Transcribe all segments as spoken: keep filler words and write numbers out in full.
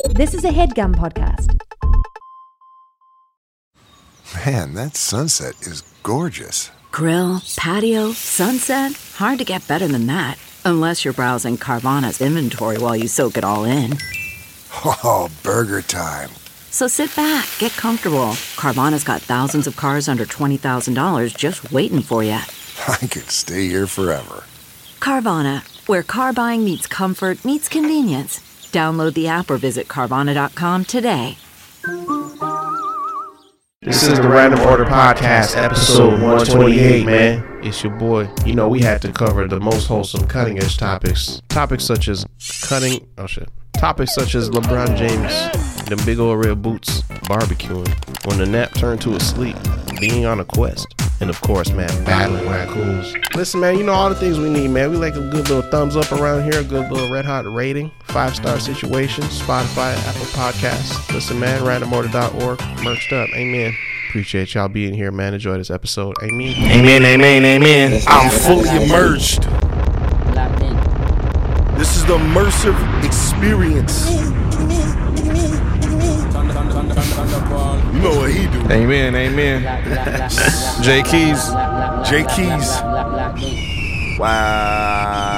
This is a HeadGum podcast. Man, that sunset is gorgeous. Grill, patio, sunset. Hard to get better than that. Unless you're browsing Carvana's inventory while you soak it all in. Oh, burger time. So sit back, get comfortable. Carvana's got thousands of cars under twenty thousand dollars just waiting for you. I could stay here forever. Carvana, where car buying meets comfort meets convenience. Download the app or visit Carvana dot com today. This is the Random Order Podcast, episode one twenty-eight, man. It's your boy. You know, we had to cover the most wholesome, cutting-edge topics. Topics such as cutting... Oh, shit. Topics such as LeBron James, them big old red boots, barbecuing, when the nap turned to a sleep, being on a quest, and of course, man, battling raccoons. Listen, man, you know all the things we need, man. We like a good little thumbs up around here, a good little red hot rating, five-star situation, Spotify, Apple Podcasts. Listen, man, random order dot org, merched up. Amen. Appreciate y'all being here, man. Enjoy this episode. Amen. Amen, amen, amen. I'm fully immersed. This is the immersive experience. You know what he do. Amen, amen. J Keys. J Keys. Wow.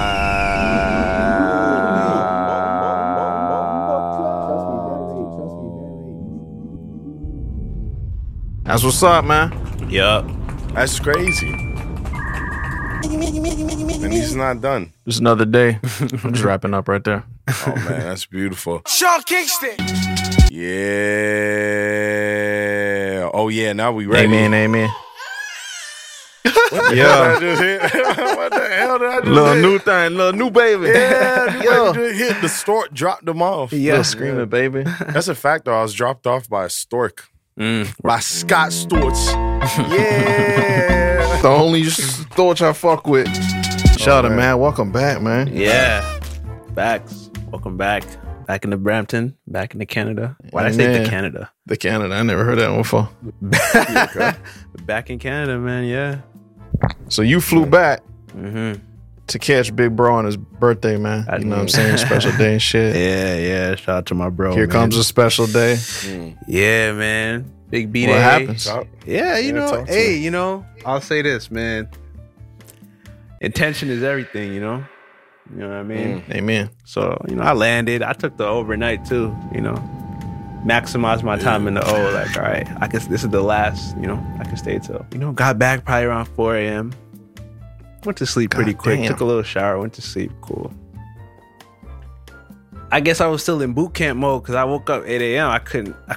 That's what's up, man. Yup. That's crazy. And he's not done. Just another day. I'm just wrapping up right there. Oh, man, that's beautiful. Sean Kingston. Yeah. Oh, yeah, now we ready. Amen, amen. What the Yeah. hell did I just hit? What the hell did I just Little hit? new thing, little new baby. Yeah, the Yo. baby just hit. The stork dropped them off. Yeah, screaming, baby. That's a fact, though. I was dropped off by a stork. Mm. By Scott Storch. Yeah. The only thought I fuck with. Shout out, man. man. Welcome back, man. Yeah. Backs. Welcome back. Back into Brampton. Back into Canada. Why'd I say Amen. the Canada? The Canada. I never heard that one before. Back in Canada, man. Yeah. So you flew back Mm-hmm. to catch Big Bro on his birthday, man. I You know what I'm did. saying? Special day and shit. Yeah, yeah. Shout out to my bro. Here man. comes a special day. Yeah, man. Big B What Day. happens? Yeah, you Yeah, know. talk to Hey, me. you know. I'll say this, man. Intention is everything, you know. You know what I mean? Amen. So, you know, I landed. I took the overnight too, you know. Maximized my time in the O. Like, all right, I guess this is the last, you know, I can stay till. You know, got back probably around four a.m. Went to sleep pretty God quick. damn. Took a little shower, went to sleep. Cool. I guess I was still in boot camp mode because I woke up eight a.m. I couldn't. I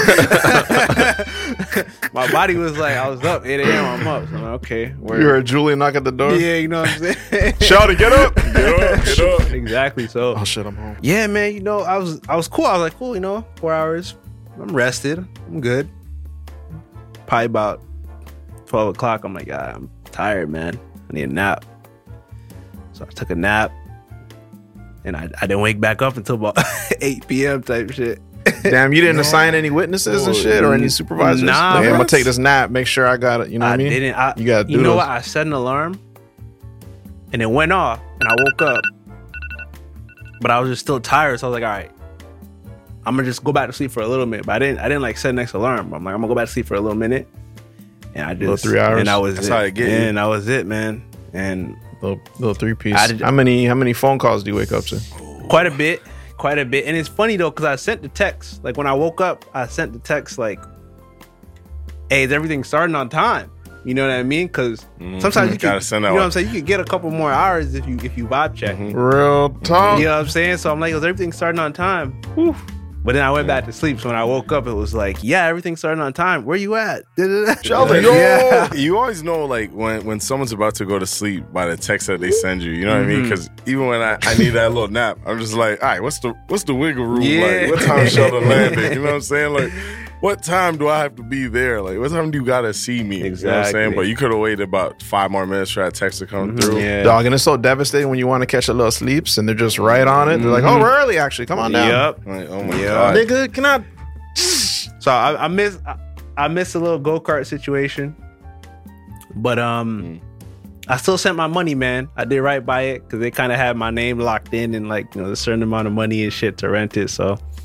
couldn't. My body was like, I was up eight a.m. I'm up. So I'm like, okay. You heard Julie knock at the door? Yeah, you know what I'm saying? Shout it, get up. Get up, get up. Exactly. So Oh, shit, I'm home. yeah, man, you know, I was I was cool. I was like, cool, you know, four hours. I'm rested. I'm good. Probably about twelve o'clock. I'm like, God, I'm tired, man. I need a nap. So I took a nap. And I, I didn't wake back up until about eight p.m. type shit. Damn, you didn't assign any witnesses and shit or any supervisors? Nah, Like, I'm bro. gonna take this nap, make sure I got it. You know what I mean? didn't. I, You gotta do You know those. what? I set an alarm, and it went off, and I woke up, but I was just still tired. So I was like, all right, I'm gonna just go back to sleep for a little minute. But I didn't. I didn't like set next alarm. I'm like, I'm gonna go back to sleep for a little minute, and I just Little three hours? and that was That's it. how it get you. and that was it, man. And Little, little three piece. I did- How many how many phone calls do you wake up to? quite a bit, quite a bit. And it's funny though, because I sent the text. Like when I woke up, I sent the text like, "Hey, is everything starting on time?" You know what I mean? Because sometimes you Gotta can, send you that know what one. I'm saying. You could get a couple more hours if you if you vibe check. Real talk. You know what I'm saying? So I'm like, "Is everything starting on time?" Whew. But then I went back to sleep. So when I woke up, it was like, "Yeah, everything's starting on time. Where you at?" Like, Yeah. You always know, like, when, when someone's about to go to sleep by the text that they send you. You know what I mean? Because even when I, I need that little nap, I'm just like, all right, what's the what's the wiggle room? Yeah. Like, what time shall the landing? You know what I'm saying? Like, what time do I have to be there? Like, what time do you gotta see me? You know what I'm Exactly. saying? But you could have waited about five more minutes for that text to come through. Yeah. Dog, and it's so devastating when you want to catch a little sleeps and they're just right on it. They're like, oh, we're early actually. Come on down. Yep. Like, oh my Yeah. God. Nigga, can I? So I, I miss I, I missed a little go kart situation, but um, I still sent my money, man. I did right by it because they kind of had my name locked in and like you know a certain amount of money and shit to rent it. So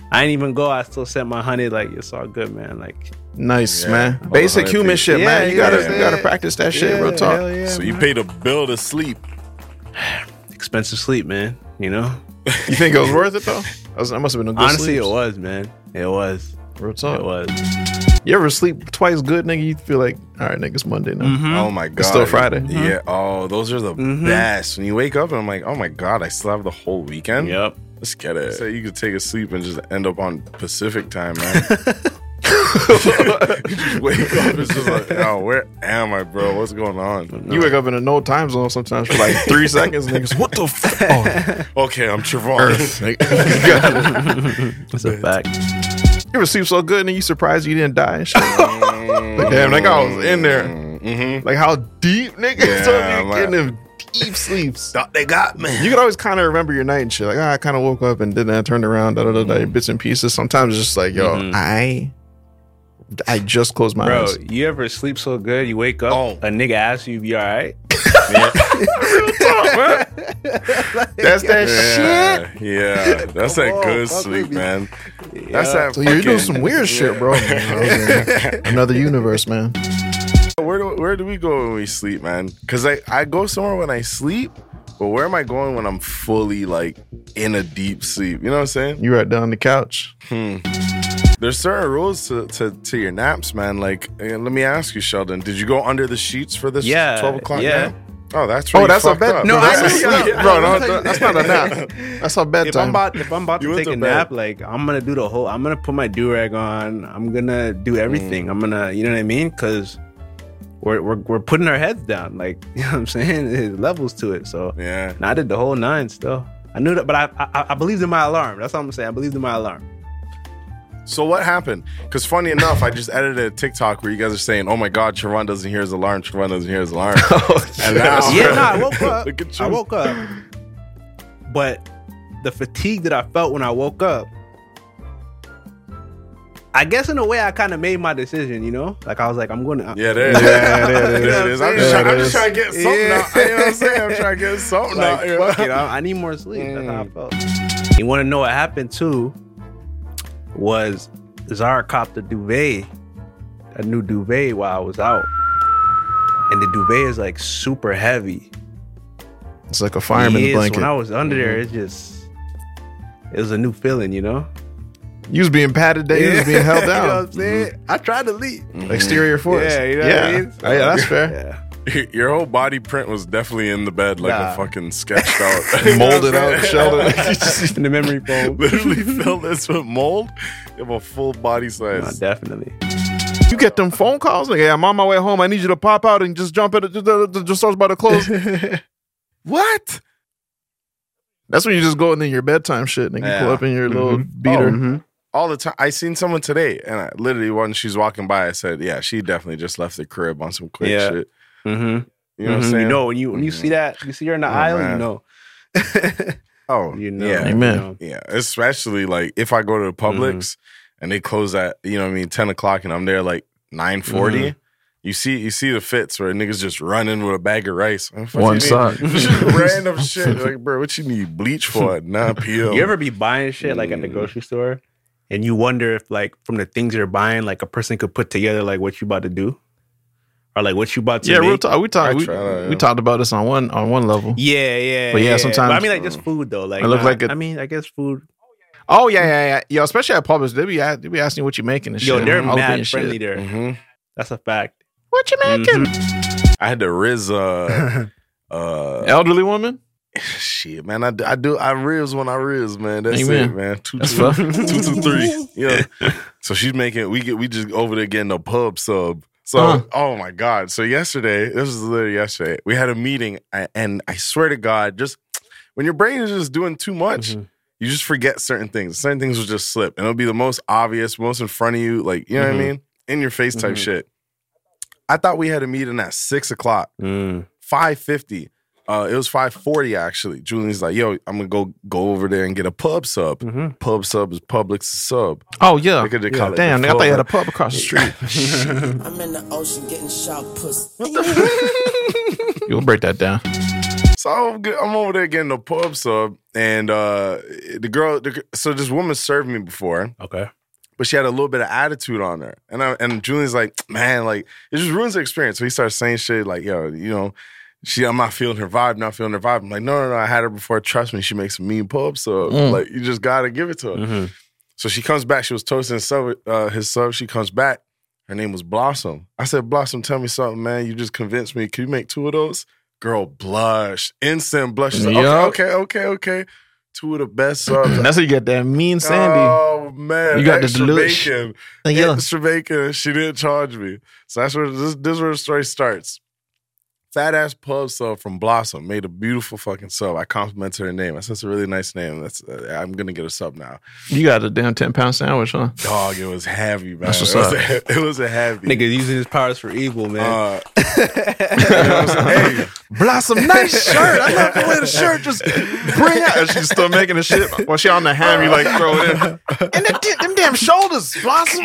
I ain't even go. I still sent my honey like it's all good, man. Like Nice, Yeah. man. All Basic the human hundred shit, Yeah, man. You yeah, gotta yeah. you gotta practice that shit. yeah, Real talk. hell yeah, So man. you paid a bill to sleep. expensive sleep, man. You know. You think it was worth it though? That, was, that must have been a good Honestly, sleep. it was, man. It was. Real talk. It was. You ever sleep twice good, nigga? You feel like, all right, nigga, it's Monday now. Mm-hmm. Oh my god, It's still Friday. Yeah. Oh, those are the Mhm. best. When you wake up and I'm like, oh my god, I still have the whole weekend. Yep. Let's get it. So you could take a sleep and just end up on Pacific time, man. You just wake up, it's just like, oh, where am I, bro? What's going on? You wake up in a no time zone sometimes for like three seconds, niggas. What the fuck? Oh, Okay, I'm Trevon. Earth. nigga. It's a fact. You ever sleep so good and then you surprised you didn't die and shit? Like, damn, nigga, I was in there. Mm-hmm. Like, how deep, nigga? Yeah, so you I'm getting like- them deep sleeps. Thought they got me. You can always kind of remember your night and shit. Like, ah, I kind of woke up and then I turned around, da da da da, bits and pieces. Sometimes it's just like, yo, Mhm. I, I just closed my Bro, eyes. you ever sleep so good you wake up, Oh. a nigga asks you if you all right? That's that Yeah, yeah. That's that on, good fuck sleep, with me. man. That's that. So you're doing fucking- some weird shit, bro. Another universe, man. Where do where do we go when we sleep, man? Because I, I go somewhere when I sleep, but where am I going when I'm fully like in a deep sleep? You know what I'm saying? You right down on the couch. There's certain rules to, to, to your naps, man. Like, eh, let me ask you, Sheldon, did you go under the sheets for this Yeah, twelve o'clock yeah. nap? Oh, that's Oh, really that's a fucked bed. up. No, I that's a know, sleep, yeah. bro. No, that's not a nap. That's a If I'm bedtime. about if I'm about You to went take to a bed. nap, like I'm gonna do the whole. I'm gonna put my do rag on. I'm gonna do everything. Mm. I'm gonna, you know what I mean? Because we're we're we're putting our heads down. Like you know what I'm saying? There's levels to it. So Yeah. and I did the whole nine. Still, I knew that, but I I, I believed in my alarm. That's all I'm saying. I believed in my alarm. So what happened? Because funny enough, I just edited a TikTok where you guys are saying, "Oh my God, Trevon doesn't hear his alarm. Trevon doesn't hear his alarm." And now, Yeah, no, I woke up. Look at you. I woke up, but the fatigue that I felt when I woke up, I guess in a way I kind of made my decision. You know, like I was like, I'm going to. Yeah, there it is. Yeah, there it is. There it is. I'm just, There trying, it I'm just is. trying to get something Yeah. out. You know what I'm saying? I'm trying to get something out. Like, You know? fuck it, I, I need more sleep. That's how I Mm. felt. You want to know what happened too? Was Zara copped a duvet, a new duvet while I was out, and the duvet is like super heavy. It's like a fireman's Yes, blanket. when I was under there, it just it was a new feeling, you know. You was being patted down. You was being held you know down. what I'm saying? I tried to leave. Exterior force. Yeah, you know yeah. what I mean? Oh, yeah, that's fair. Yeah. Your whole body print was definitely in the bed, like Nah. a fucking sketched out, Molded out, Sheldon. In the memory foam. Literally filled this with mold. You have a full body No, size. definitely. You get them phone calls like, "Hey, I'm on my way home. I need you to pop out and just jump in. The, the, the, the store's about to close." What? That's when you just go in your bedtime shit and you Yeah. pull up in your little Mhm. beater. Oh, Mhm. All the time. I seen someone today, and I literally when she's walking by, I said, "Yeah, she definitely just left the crib on some quick Yeah. shit." Mm-hmm. You know what I'm Mhm. saying? You know when you when you Mhm. see that, you see her in the Oh, aisle, man. you know. Oh, You know. yeah, Amen. You know. yeah. Especially like if I go to the Publix Mm-hmm. and they close at you know what I mean ten o'clock, and I'm there like nine forty. Mm-hmm. You see, you see the fits where niggas just running with a bag of rice. What One you sock. need? Just random shit. Like, bro, what you need bleach for at nine p.m.? You ever be buying shit like at the Mm. grocery store, and you wonder if like from the things you're buying, like a person could put together like what you about to do, or like what you about to Yeah, make? real talk. We I talked. We, try that, we yeah. talked about this on one on one level. Yeah, yeah. But yeah, sometimes- But I mean, like just food though. Like It look not- like a- I mean, I guess food. Oh yeah, yeah, yeah. Yo, especially at Publix, they be at, they be asking you what you making and shit. Yo, they're All up in your mad shit. friendly there. hmm That's a fact. What you making? Mhm. I had to Riz. Uh, uh, Elderly woman. shit, man. I, do- I do. I Riz when I Riz, man. That's Amen. it, man. Two, That's two, fine. two, two, three. Yeah. So she's making. We get. We just over there getting a pub sub. So, Huh. oh my God. So yesterday, this was literally yesterday. We had a meeting, a- and I swear to God, just when your brain is just doing too much. Mhm. You just forget certain things. Certain things will just slip. And it'll be the most obvious, most in front of you, like, you know Mhm. what I mean? In your face type Mhm. shit. I thought we had a meeting at six o'clock, Mm. five fifty. Uh, it was five forty actually. Julian's like, yo, I'm gonna go go over there and get a pub sub. Mhm. Pub sub is Publix sub. Oh yeah. They could just call it Damn, the nigga, I thought you had a pub. pub across the street. I'm in the ocean getting shark pussy. You'll break that down. So I'm, good- I'm over there getting a pub sub, and uh, the girl, the, so this woman served me before, Okay. but she had a little bit of attitude on her. And I, and Julian's like, man, like, it just ruins the experience. So he starts saying shit like, yo, you know, she, I'm not feeling her vibe, not feeling her vibe. I'm like, no, no, no, I had her before. Trust me, she makes a mean pub sub. Mm. Like, you just got to give it to her. Mm-hmm. So she comes back. She was toasting his sub. Uh, his sub. She comes back. Her name was Blossom. I said, Blossom, tell me something, man. You just convinced me. Can you make two of those? Girl blush. Instant blush. She's like, Yup. okay, okay, okay, okay. Two of the best subs. That's how you get that mean Sandy. Oh, man. You got the extra deluxe. bacon. Yeah. Extra bacon. She didn't charge me. So that's where this, this is where the story starts. Fat ass pub sub from Blossom made a beautiful fucking sub. I complimented her name. I said, it's a really nice name. That's uh, I'm gonna get a sub now. You got a damn ten pound sandwich, huh? Dog, it was heavy, man. That's what's it, was up. a, it was a heavy. Nigga using his powers for evil, man. Uh, you know what I'm saying? Hey, Blossom, nice shirt. I love the way the shirt just bring out. And she's still making the shit while she on the ham. You like throw it in. And them, them damn shoulders, Blossom.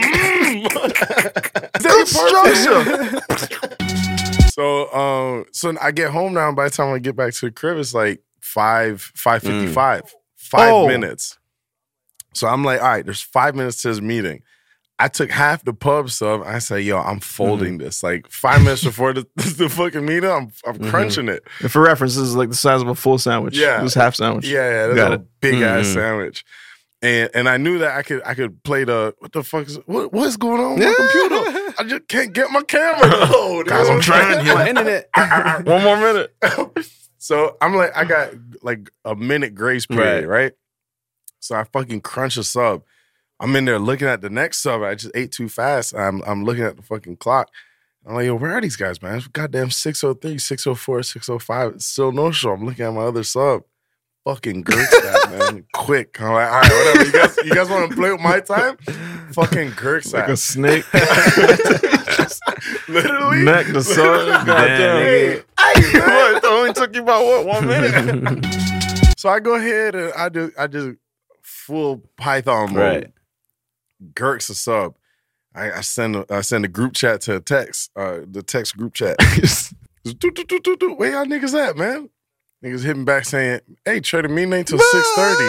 Good structure. So, um, so I get home now. And by the time I get back to the crib, it's like five, five fifty-five, mm. five Oh. minutes. So I'm like, all right, there's five minutes to this meeting. I took half the pub sub. I said, yo, I'm folding mm-hmm. this. Like five minutes before the, the fucking meeting, I'm I'm mm-hmm. crunching it. And for reference, this is like the size of a full sandwich. Yeah, this half sandwich. Yeah, yeah, that's Got a it. big Mm-hmm. ass sandwich. And and I knew that I could I could play the what the fuck is what what's going on with my computer? I just can't get my camera. Oh, Guys, I'm trying here. My internet. One more minute. So I'm like, I got like a minute grace period, right? right? So I fucking crunch a sub. I'm in there looking at the next sub. I just ate too fast. I'm I'm looking at the fucking clock. I'm like, yo, where are these guys, man? It's goddamn six oh three, six oh four, six oh five. It's still no show. I'm looking at my other sub. Fucking Gertz that, man. Quick. I'm like, all right, whatever. You guys, you guys want to play with my time? Fucking Gertz Like that. a snake. Literally. Neck the sun. Goddamn. Hey, What? It only took you about, what, one minute? So I go ahead and I do I do full Python mode. Right. Gertz a sub. I, I send a, I send a group chat to a text, uh, the text group chat. Do, do, do, do, do. Where y'all niggas at, man? Niggas hitting back saying, hey, Trader Mean ain't till six thirty.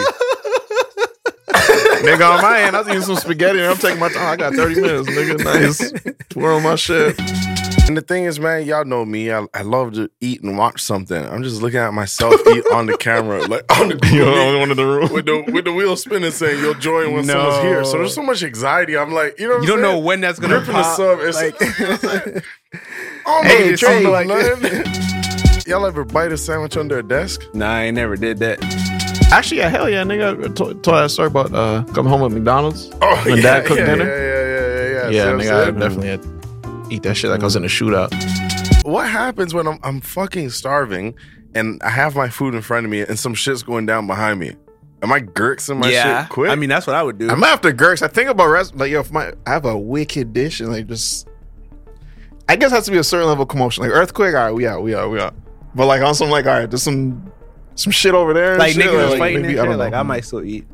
Nigga, on my end, I was eating some spaghetti and I'm taking my time. I got thirty minutes, nigga. Nice. Twirl my shit. And the thing is, man, y'all know me. I, I love to eat and watch something. I'm just looking at myself eat on the camera, like on the You're the only one in the room. with the with the wheel spinning, saying you'll join when No. someone's here. So there's so much anxiety. I'm like, you know, what You I'm don't saying? know when that's gonna Gripping the pop. sub. It's Like- like, oh Hey, no, Trey. like, y'all ever bite a sandwich under a desk? Nah, I ain't never did that. Actually, yeah, hell yeah, nigga. I told, told that story about uh, coming home with McDonald's. Oh, When yeah, Dad cooked yeah, dinner? Yeah, yeah, yeah, yeah, yeah. Yeah, See what I'm nigga, I saying? definitely had to eat that shit like I was in a shootout. What happens when I'm I'm fucking starving and I have my food in front of me and some shit's going down behind me? Am I Gertzing my yeah. shit quick? I mean, that's what I would do. I'm after Gertz. I think about rest like yo, if my I have a wicked dish and like just I guess it has to be a certain level of commotion. Like earthquake, all right, we out, we out, we out. But like on some like, all right, there's some some shit over there. and like shit, niggas like, fighting maybe, and I shit. don't Like know. I might still eat.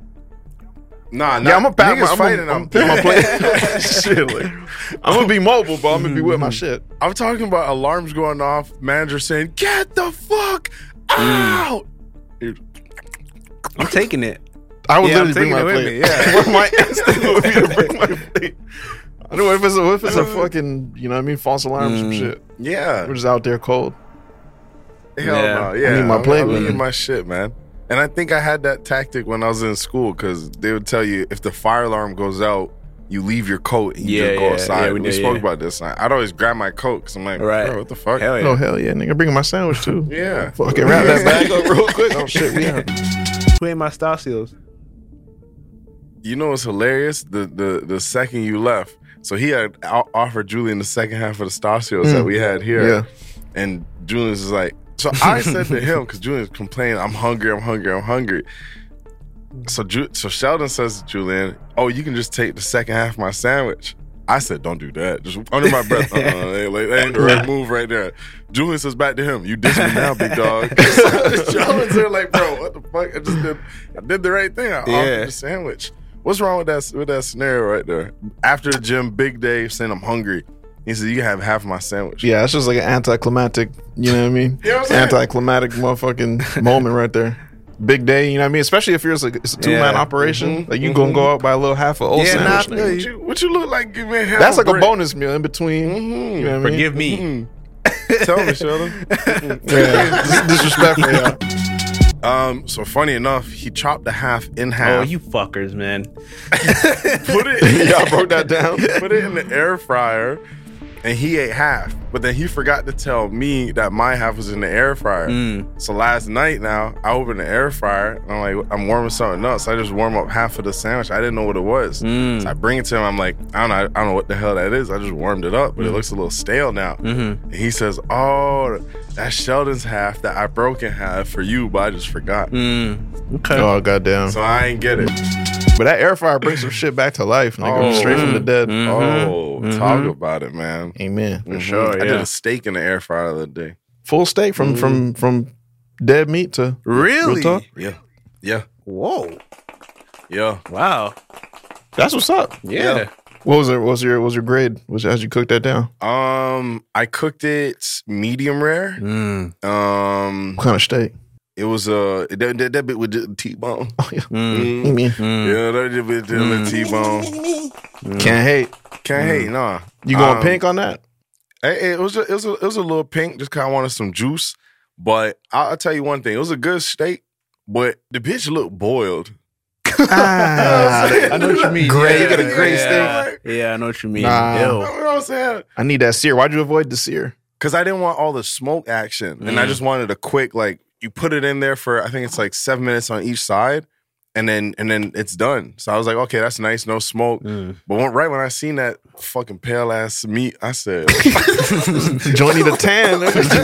nah, nah. Yeah, I'm gonna pat niggas my, I'm fighting. gonna, I'm, I'm, gonna my plate. Shit, like, I'm gonna be mobile, but I'm gonna be with my shit. I'm talking about alarms going off, manager saying, "Get the fuck out!" I'm taking it. I would Yeah, I'm literally bring taking my it with plate. me, yeah. What my instinct would be to bring my plate. I don't know if it's a, if it's a fucking, you know what I mean, false alarm, some Mm. shit. Yeah, We're just out there cold. hell Yeah. no. Yeah, I need my I'm- plate, I'm man. eating my shit, man. And I think I had that tactic when I was in school because they would tell you if the fire alarm goes out, you leave your coat and you Yeah, just go yeah, outside. yeah, we we did, spoke yeah. about this. I- I'd always grab my coat because I'm like, Right. bro, what the fuck? Hell yeah. Oh, hell yeah, nigga. Bringing my sandwich, too. Yeah. Fucking wrap that bag up real quick. Oh, shit, we out. Who ain't my Stasios? You know what's hilarious? The the the second you left, so he had o- offered Julian the second half of the Stasios Mm. that we had here, Yeah. and Julian is like, so I said to him because Julian's complaining, I'm hungry, I'm hungry, I'm hungry. So Ju- so Sheldon says to Julian, oh, you can just take the second half of my sandwich. I said, don't do that. Just under my breath. Uh-uh, that, like, that ain't the right move right there. Julian says back to him, you diss me now, big dog. Sheldon's there like, bro, what the fuck? I just did, I did the right thing. I Yeah. offered the sandwich. What's wrong with that with that scenario right there? After the gym, big day, saying I'm hungry. He said, you can have half my sandwich. Yeah, it's just like an anticlimactic, you know what I mean? You know what I'm saying? Anticlimactic motherfucking moment right there. Big day, you know what I mean? Especially if you're it's, like, it's a two man Yeah. operation. Mm-hmm. Like you gonna go out by a little half a old Yeah, sandwich. nah, nigga. What you, what you look like giving half That's like a brick? bonus meal in between. Mhm. You know what I mean? Forgive me. Mhm. Tell me, Sheldon. Yeah, dis- disrespectful. Yeah. Um, so funny enough, he chopped the half in half. Oh, you fuckers, man. put it Y'all broke that down. put it in the air fryer, and he ate half. But then he forgot to tell me that my half was in the air fryer. Mm. So last night now, I opened the air fryer, and I'm like, I'm warming something up. So I just warm up half of the sandwich. I didn't know what it was. Mm. So I bring it to him. I'm like, I don't know, I don't know what the hell that is. I just warmed it up, but it looks a little stale now. Mm-hmm. And he says, oh, that's Sheldon's half that I broke in half for you, but I just forgot. Mm. Okay. Oh goddamn! So I ain't get it. But that air fryer brings some shit back to life, nigga. Oh. Straight from the dead. Oh, talk about it, man. Amen. For sure, I did yeah. a steak in the air fryer the other day. Full steak from from from dead meat to Really? real talk. Yeah. Yeah. Whoa. Yeah. Wow. That's what's up. Yeah. Yeah. What was it? What was your what was your grade? Was how'd you cook that down? Um, I cooked it medium rare. Mm. Um, What kind of steak? it was uh that, that, that bit with the T-bone. Oh yeah. Mm. Amen. Mm. Yeah, that bit with the Mm. T-bone. Can't hate. Can't hate, nah. You going Um, pink on that? It, it was a, it was a, it was a little pink. Just kind of wanted some juice. But I'll, I'll tell you one thing. It was a good steak, but the bitch looked boiled. Ah, I know what you mean. Gray, Yeah, you get a gray yeah. steak. Yeah, I know what you mean. Nah. You Ew. know what I'm saying? I need that sear. Why'd you avoid the sear? Because I didn't want all the smoke action. And I Mm. just wanted a quick, like, you put it in there for, I think it's like seven minutes on each side. And then and then it's done. So I was like, okay, that's nice, no smoke. Mm. But when, right when I seen that fucking pale ass meat, I said, Johnny the Tan.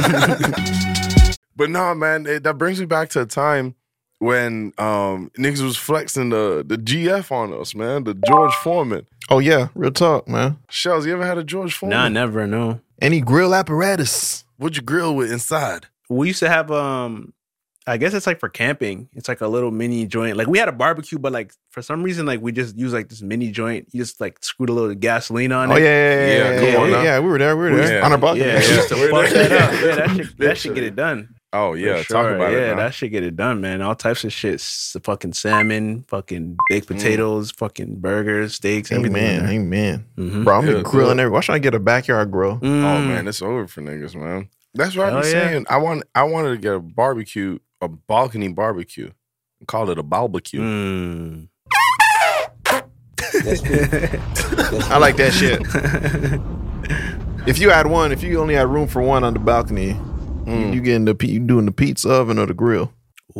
but no, man, it, that brings me back to a time when um, niggas was flexing the, the G F on us, man, the George Foreman. Oh yeah, real talk, man. Shells, you ever had a George Foreman? Nah, never, no. Any grill apparatus? What'd you grill with inside? We used to have um I guess it's like for camping. It's like a little mini joint. Like we had a barbecue, but like for some reason, like we just use like this mini joint. You just like screwed a little gasoline on Oh it. yeah, yeah, yeah. Yeah, yeah, come yeah, on yeah, now. yeah, we were there. We were there Yeah. on our balcony. Yeah, just to We're fuck there. that up. Yeah, that should that should get it done. Oh, yeah, For talk sure. about yeah, it. now. that should get it done, man. All types of shit. S- Fucking salmon, fucking baked potatoes, fucking burgers, steaks, everything. Amen, in there. amen. Mhm. Bro, I'm Yeah, been grilling yeah. every. Why should I get a backyard grill? Mm. Oh man, it's over for niggas, man. That's what I Hell be yeah. saying. I want I wanted to get a barbecue, a balcony barbecue. Call it a barbecue. Mm. I like that shit. If you had one, if you only had room for one on the balcony, you, you getting the pi- you doing the pizza oven or the grill?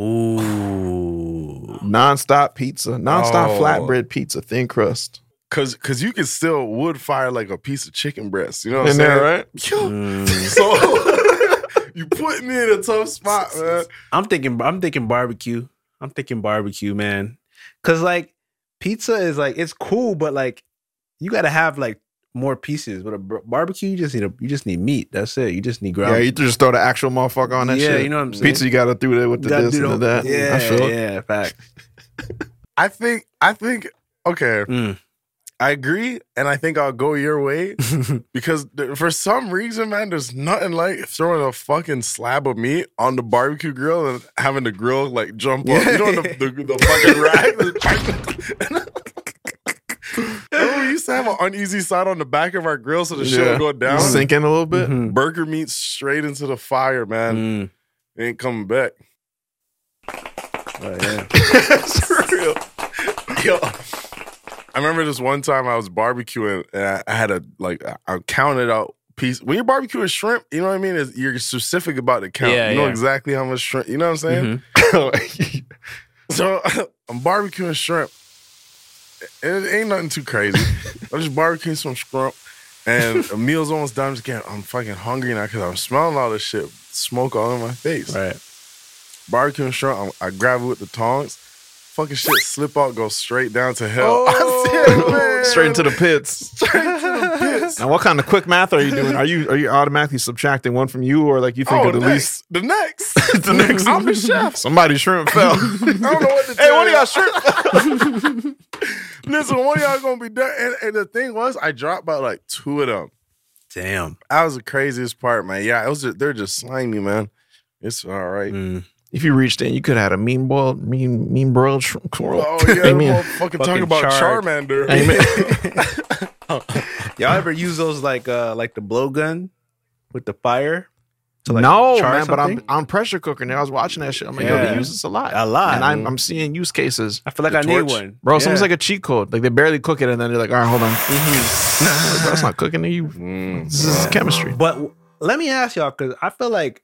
Ooh. Non-stop pizza, non-stop Oh. flatbread pizza, thin crust. Cause cause you can still wood fire like a piece of chicken breast. You know what In I'm there, saying? right? Mm. So you put me in a tough spot, man. I'm thinking. I'm thinking barbecue. I'm thinking barbecue, man. Cause like pizza is like it's cool, but like you got to have like more pieces. With a bar- barbecue, you just need a you just need meat. That's it. You just need ground. Yeah, you just throw the actual motherfucker on that Yeah, shit. you know what I'm saying? Pizza, you got to do that with You the gotta this do and the- the that. Yeah, I feel it. yeah, fact. I think I think okay. Mm. I agree, and I think I'll go your way because th- for some reason, man, there's nothing like throwing a fucking slab of meat on the barbecue grill and having the grill like jump up. You know the, the, the fucking rack. Remember we used to have an uneasy side on the back of our grill so the shit would go down. Sink in a little bit. Mhm. Burger meat straight into the fire, man. Mm. It ain't coming back. Oh, yeah. It's real. Yo. I remember this one time I was barbecuing and I, I had a like I, I counted out piece. When you're barbecuing shrimp, you know what I mean? Is you're specific about the count. Yeah, you know yeah. exactly how much shrimp. You know what I'm saying? Mhm. So I'm barbecuing shrimp. It ain't nothing too crazy. I'm just barbecuing some shrimp, and the meal's almost done. I'm just getting, I'm fucking hungry now because I'm smelling all this shit, smoke all in my face. Right. Barbecuing shrimp, I, I grab it with the tongs. Fucking shit slip out, go straight down to hell. Oh. I said, man, Straight into the pits. straight to the pits. Now, what kind of quick math are you doing? Are you are you automatically subtracting one from you, or like you think Oh, of the next, least? the next, The next, I'm the chef. Somebody's shrimp fell. I don't know what to Hey, tell one of you. y'all shrimp. Listen, one of y'all gonna be done. And, and the thing was, I dropped about like two of them. Damn. That was the craziest part, man. Yeah, it was. Just, they're just slimy, man. It's all right. Mm. If you reached in, you could have had a mean boiled, mean, mean broiled shrimp. Oh yeah, Amen. fucking talk about char- Charmander. Amen. Y'all ever use those like uh like the blowgun with the fire? To, like, no, char man, but I'm something? on pressure cooker now. I was watching that shit. I'm like, Yeah. yo, they use this a lot. A lot. And I'm, I'm seeing use cases. I feel like The I torch? need one. Bro, Yeah. something's like a cheat code. Like they barely cook it and then they're like, all right, hold on. Mm-hmm. Like, bro, that's not cooking to you. Mm. This is chemistry. But w- let me ask y'all, because I feel like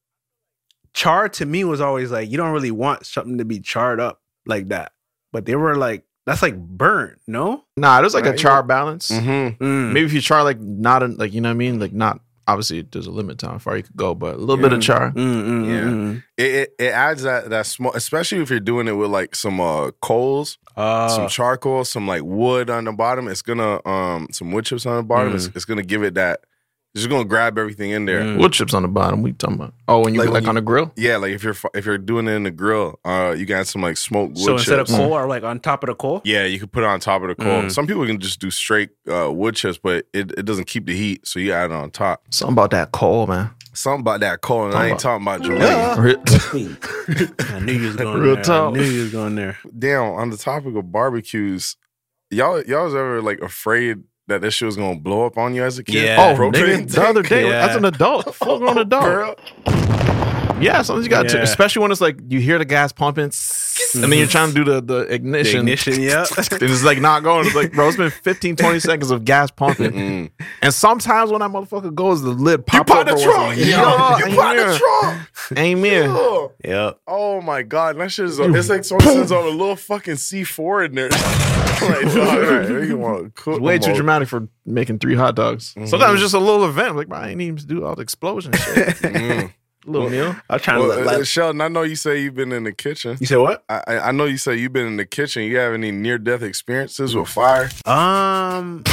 char to me was always like, you don't really want something to be charred up like that. But they were like, that's like burnt, no? Nah, there's like a Right, char yeah. balance. Mm-hmm. Mm. Maybe if you char like not, a, like, you know what I mean? Like not, obviously there's a limit to how far you could go, but a little bit of char. Mm, mm, Yeah. mm, mm. It, it it adds that that small, especially if you're doing it with like some uh, coals, Uh, some charcoal, some like wood on the bottom. It's gonna um some wood chips on the bottom. Mm. It's, it's gonna give it that. It's just gonna grab everything in there. Mm. Wood chips on the bottom. We talking about? Oh, when you Like like, when like on you- the grill? Yeah, like if you're fu- if you're doing it in the grill, uh, you got some like smoked wood so instead chips. of coal or like on top of the coal? Yeah, you could put it on top of the coal. Mm. Some people can just do straight uh, wood chips, but it, it doesn't keep the heat, so you add it on top. Something about that coal, man. Something about that coal, and I ain't talking about Jamaica. Yeah. Real- I knew you was going Real there. talk. I knew you was going there. Damn, on the topic of barbecues, y'all y'all was ever like afraid that this shit was gonna blow up on you as a kid? Yeah. Oh, Propane nigga, the other day, Yeah. as an adult, full grown adult. Girl. Yeah, sometimes you got to, Yeah. especially when it's like you hear the gas pumping, and then you're trying to do the, the The ignition. ignition, yeah. And it's like not going. It's like, bro, it's been fifteen, twenty seconds of gas pumping. Mm. And sometimes when that motherfucker goes, the lid You pop part up. the or trunk. something. Yo, Yeah, you part the amen. trunk. Amen. Yo. Yep. Oh my god, that shit is. It's like someone sends on a little fucking C four in there. Like, dog, right, you want to cook It's way them too all. dramatic for making three hot dogs. Sometimes it's just a little event. I'm like, bro, I ain't even do all the explosion shit. Mm. Little meal. I was trying Well, to uh, like. Sheldon, I know you say you've been in the kitchen. You said what? I, I I know you say you've been in the kitchen. You have any near death experiences with fire? Um,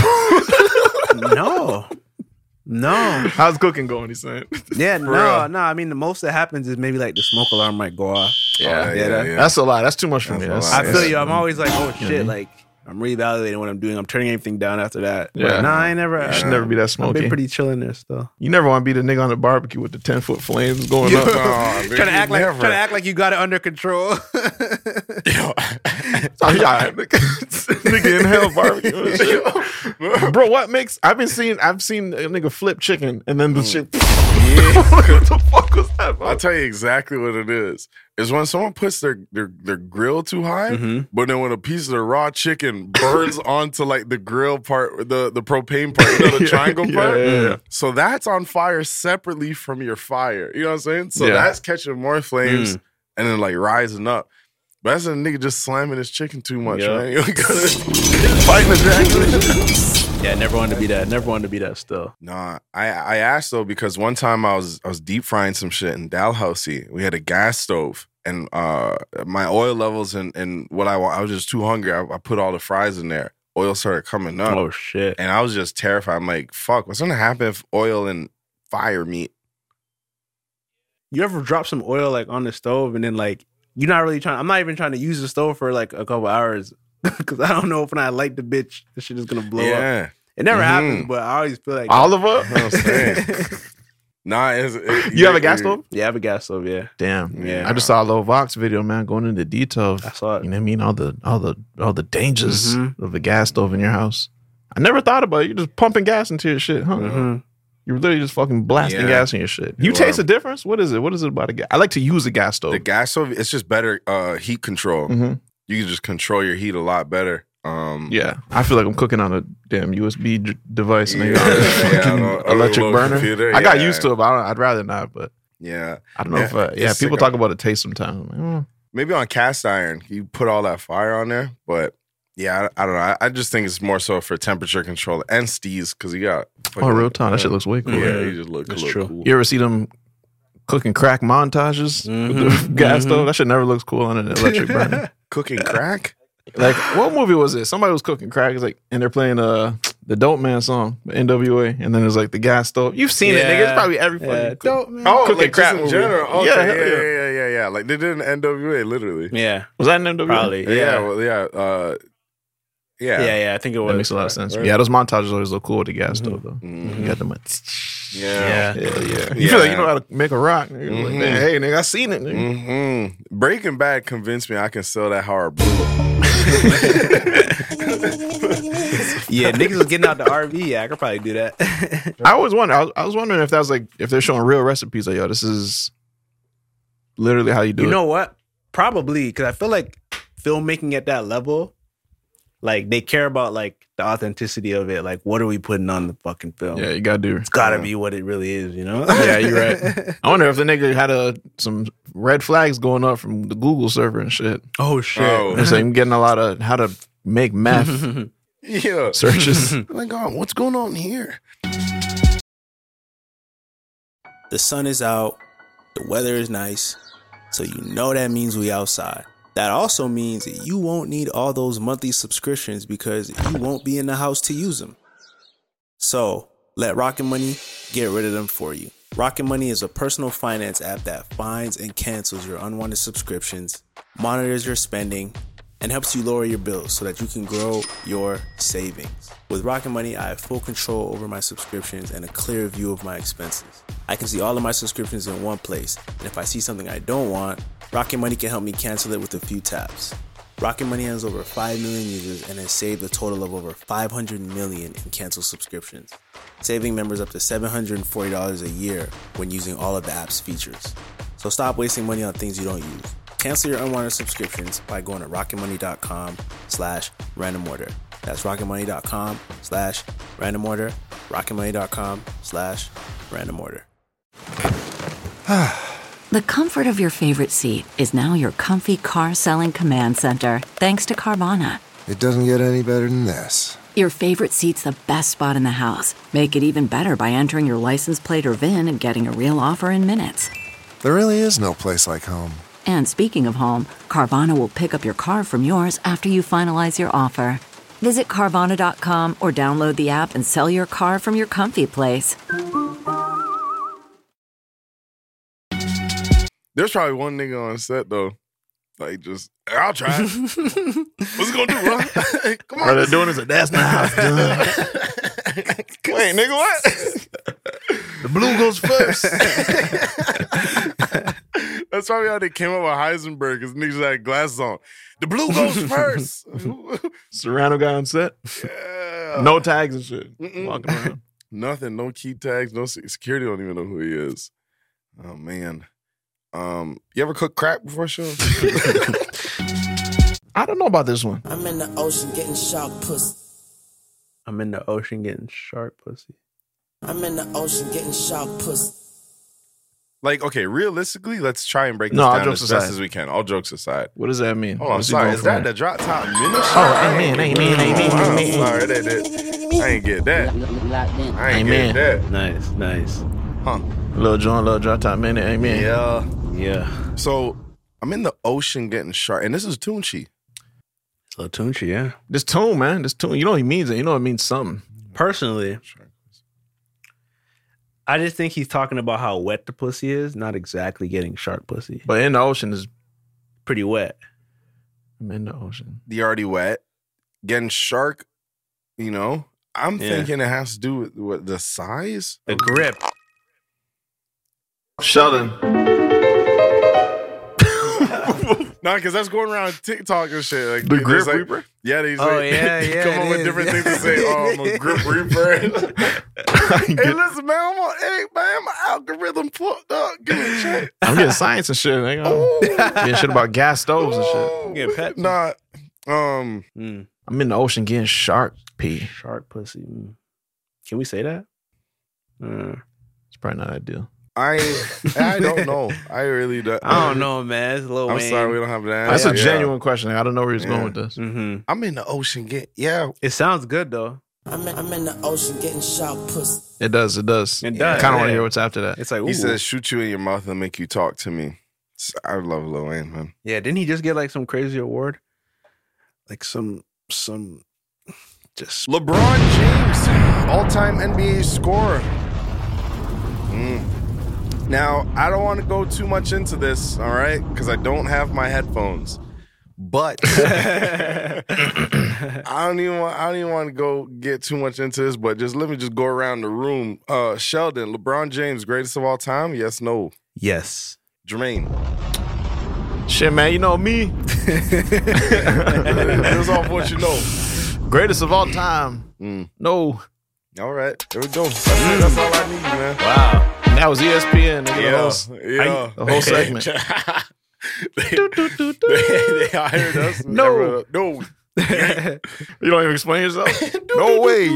no, no, How's cooking going? He's saying. yeah, no, real. no. I mean, the most that happens is maybe like the smoke alarm might go off. Yeah, yeah, that- That's a lot. That's too much for That's me. a That's, lot. I feel yeah. you. I'm always like, oh shit, like I'm reevaluating what I'm doing. I'm turning everything down after that. Yeah. But nah, I ain't never. You should uh, never be that I've smoky. been pretty chill in there still. You never want to be the nigga on the barbecue with the ten foot flames going No, up. bitch, Trying to act like never. trying to act like you got it under control. Oh, yeah, nigga, nigga in hell barbecue. Bro, what makes I've been seeing I've seen a nigga flip chicken and then the shit. What the fuck was that? Bro? I'll tell you exactly what it is. It's when someone puts their their, their grill too high, Mm-hmm. but then when a piece of the raw chicken burns onto like the grill part, the, the propane part, you know, the Yeah, triangle yeah, part. yeah, yeah. So that's on fire separately from your fire. You know what I'm saying? So Yeah. that's catching more flames Mm. and then like rising up. But that's a nigga just slamming his chicken too much, Yeah. man. You gotta Fighting the dragon. Yeah, never wanted to be that. Never wanted to be that still. Nah, I I asked though because one time I was I was deep frying some shit in Dalhousie. We had a gas stove, and uh my oil levels and and what I want, I was just too hungry. I, I put all the fries in there. Oil started coming up, Oh shit. and I was just terrified. I'm like, fuck, what's gonna happen if oil and fire meet? You ever drop some oil like on the stove and then like you're not really trying? I'm not even trying to use the stove for like a couple hours because I don't know if when I light the bitch, the shit is gonna blow up. Yeah, It never Mhm. happens, but I always feel like Oliver? you know what I'm saying? Nah, it's, it, You have a gas stove? Yeah, I have a gas stove. Yeah, Damn. Yeah. I just saw a little Vox video, man, going into detail of, I saw it. you know what I mean? All the all the all the dangers Mhm. of a gas stove in your house. I never thought about it. You're just pumping gas into your shit, huh? Mhm. You're literally just fucking blasting Yeah. gas in your shit. You You taste are. the difference? What is it? What is it about a gas? I like to use a gas stove. The gas stove, it's just better uh, heat control. hmm You can just control your heat a lot better. Um, Yeah, I feel like I'm cooking on a damn U S B d- device, nigga. Yeah, On a yeah, fucking on a- on a electric little burner. computer, I got yeah. used to it, but I don't, I'd rather not. But yeah. I don't know Yeah, if, uh, yeah, it's people sick. talk about the taste sometimes. I'm like, mm. Maybe on cast iron, you put all that fire on there. But yeah, I, I don't know. I, I just think it's more so for temperature control and steez because you got. Oh, real time. That shit looks way cool. Yeah, you just look, That's look true. cool. You ever see them cooking crack montages with Mhm, the gas mhm. stove? That shit never looks cool on an electric burner. Cooking crack? Like, what movie was it? Somebody was cooking crack. It's like, and they're playing uh the Dope Man song, the N W A, and then there's like the gas stove. You've seen it, nigga. It's Yeah. probably every Yeah. fucking Dope Man. Oh, Cooking like crack just in movie. general. Okay, Yeah, yeah, hell yeah, yeah. yeah, yeah, yeah. Like they did in N W A, literally. Yeah, Was that an N W A? probably. Yeah, Yeah, well, yeah. Uh, Yeah. yeah, yeah. I think it was. That makes a lot of sense. Right. Yeah, those montages always look cool with the gas stove though. Mhm. You got them. Yeah. Yeah. Yeah, yeah. You Yeah. feel like you know how to make a rock. Nigga. Like, Mhm. man, hey, nigga, I seen it. Nigga. Mm-hmm. Breaking Bad convinced me I can sell that hard blue. Yeah, niggas was getting out the R V. Yeah, I could probably do that. I always wonder. I was, I was wondering if that was like if they're showing real recipes. Like, yo, this is literally how you do You it. know what? Probably because I feel like filmmaking at that level, like they care about like the authenticity of it. Like, what are we putting on the fucking film? Yeah, you gotta do. It's gotta be what it really is, you know? Yeah, you're right. I wonder if the nigga had a some red flags going up from the Google server and shit. Oh shit! Oh. They're saying getting a lot of how to make meth Yeah. searches. Like, oh, what's going on here? The sun is out, the weather is nice, so you know that means we outside. That also means that you won't need all those monthly subscriptions because you won't be in the house to use them. So, let Rocket Money get rid of them for you. Rocket Money is a personal finance app that finds and cancels your unwanted subscriptions, monitors your spending, and helps you lower your bills so that you can grow your savings. With Rocket Money, I have full control over my subscriptions and a clear view of my expenses. I can see all of my subscriptions in one place, and if I see something I don't want, Rocket Money can help me cancel it with a few taps. Rocket Money has over five million users and has saved a total of over five hundred million in canceled subscriptions, saving members up to seven hundred forty dollars a year when using all of the app's features. So stop wasting money on things you don't use. Cancel your unwanted subscriptions by going to rocketmoney.com slash random order. That's rocketmoney.com slash random order. rocketmoney.com slash random order. The comfort of your favorite seat is now your comfy car selling command center, thanks to Carvana. It doesn't get any better than this. Your favorite seat's the best spot in the house. Make it even better by entering your license plate or V I N and getting a real offer in minutes. There really is no place like home. And speaking of home, Carvana will pick up your car from yours after you finalize your offer. Visit Carvana dot com or download the app and sell your car from your comfy place. There's probably one nigga on set though. Like just, I'll try it. What's it gonna do, bro? Come What on. they're doing is like, that's not how it's done. Wait, nigga, what? The blue goes first. That's probably how they came up with Heisenberg, because niggas had glasses on. The blue goes first. Serrano guy on set. Yeah. No tags and shit. Mm-mm. Walking around. Nothing, no key tags, no se- security don't even know who he is. Oh man. Um, you ever cook crack before show? I don't know about this one. I'm in the ocean getting shark pussy. I'm in the ocean getting shark pussy. I'm in the ocean getting shark pussy. Like, okay, realistically, let's try and break this No, all down jokes as best aside. as we can. All jokes aside. What does that mean? Hold on, What's he sorry. going Is for that him? the drop top mini? Oh, amen, amen, amen, Oh, amen. sorry, that, that, I ain't get that. I ain't Amen. get that. Nice, nice. Huh. Little John, little drop top minute. Amen. Yeah. Yeah. So I'm in the ocean getting shark, and this is Tunchi. Latunchi, yeah. This tune, man. This tune. You know what he means. You know it means something. Personally, I just think he's talking about how wet the pussy is, not exactly getting shark pussy. But in the ocean is Pretty wet. I'm in the ocean. The already wet, getting shark. You know, I'm Yeah. thinking it has to do with, with the size. The grip. Sheldon. Nah, because that's going around TikTok and shit. Like, The it's grip like- reaper? Yeah, they Oh, say, yeah, yeah, come it up with is. different things to say. Oh, I'm a grip reaper. Hey, listen, man, I'm on. Hey, man, my algorithm fucked up. Give me a check. I'm getting science and shit. Nigga. I'm getting shit about gas stoves and shit. Get Pepsi. Nah, um, Mm. I'm in the ocean getting shark pee. Shark pussy. Mm. Can we say that? Uh, It's probably not ideal. I I don't know. I really don't. I don't know, man. It's Lil I'm Wayne. sorry, we don't have that. That's a Yeah. genuine question. I don't know where he's Yeah. going with this. Mm-hmm. I'm in the ocean. Get yeah. It sounds good though. I'm in, I'm in the ocean getting shark pussy. It does. It does. It does, I kind of want yeah. to hear what's after that. It's like, ooh. He says, "Shoot you in your mouth and make you talk to me." I love Lil Wayne, man. yeah, didn't he just get like some crazy award? Like some some just LeBron James, all-time N B A scorer. Mm. Now, I don't want to go too much into this, all right? Because I don't have my headphones. But I I don't even want, I don't even want to go get too much into this, but just let me just go around the room. Uh, Sheldon, LeBron James, greatest of all time? Yes, no. Yes. Jermaine. Shit, man, you know me. That's off what you know. Greatest of all time. Mm. No. All right, there we go. That's, it. That's all I need, man. Wow. And that was E S P N. Nigga, Yeah, the, host, yeah. the whole segment. they, they, they hired us. No. No. You don't even explain yourself? No way.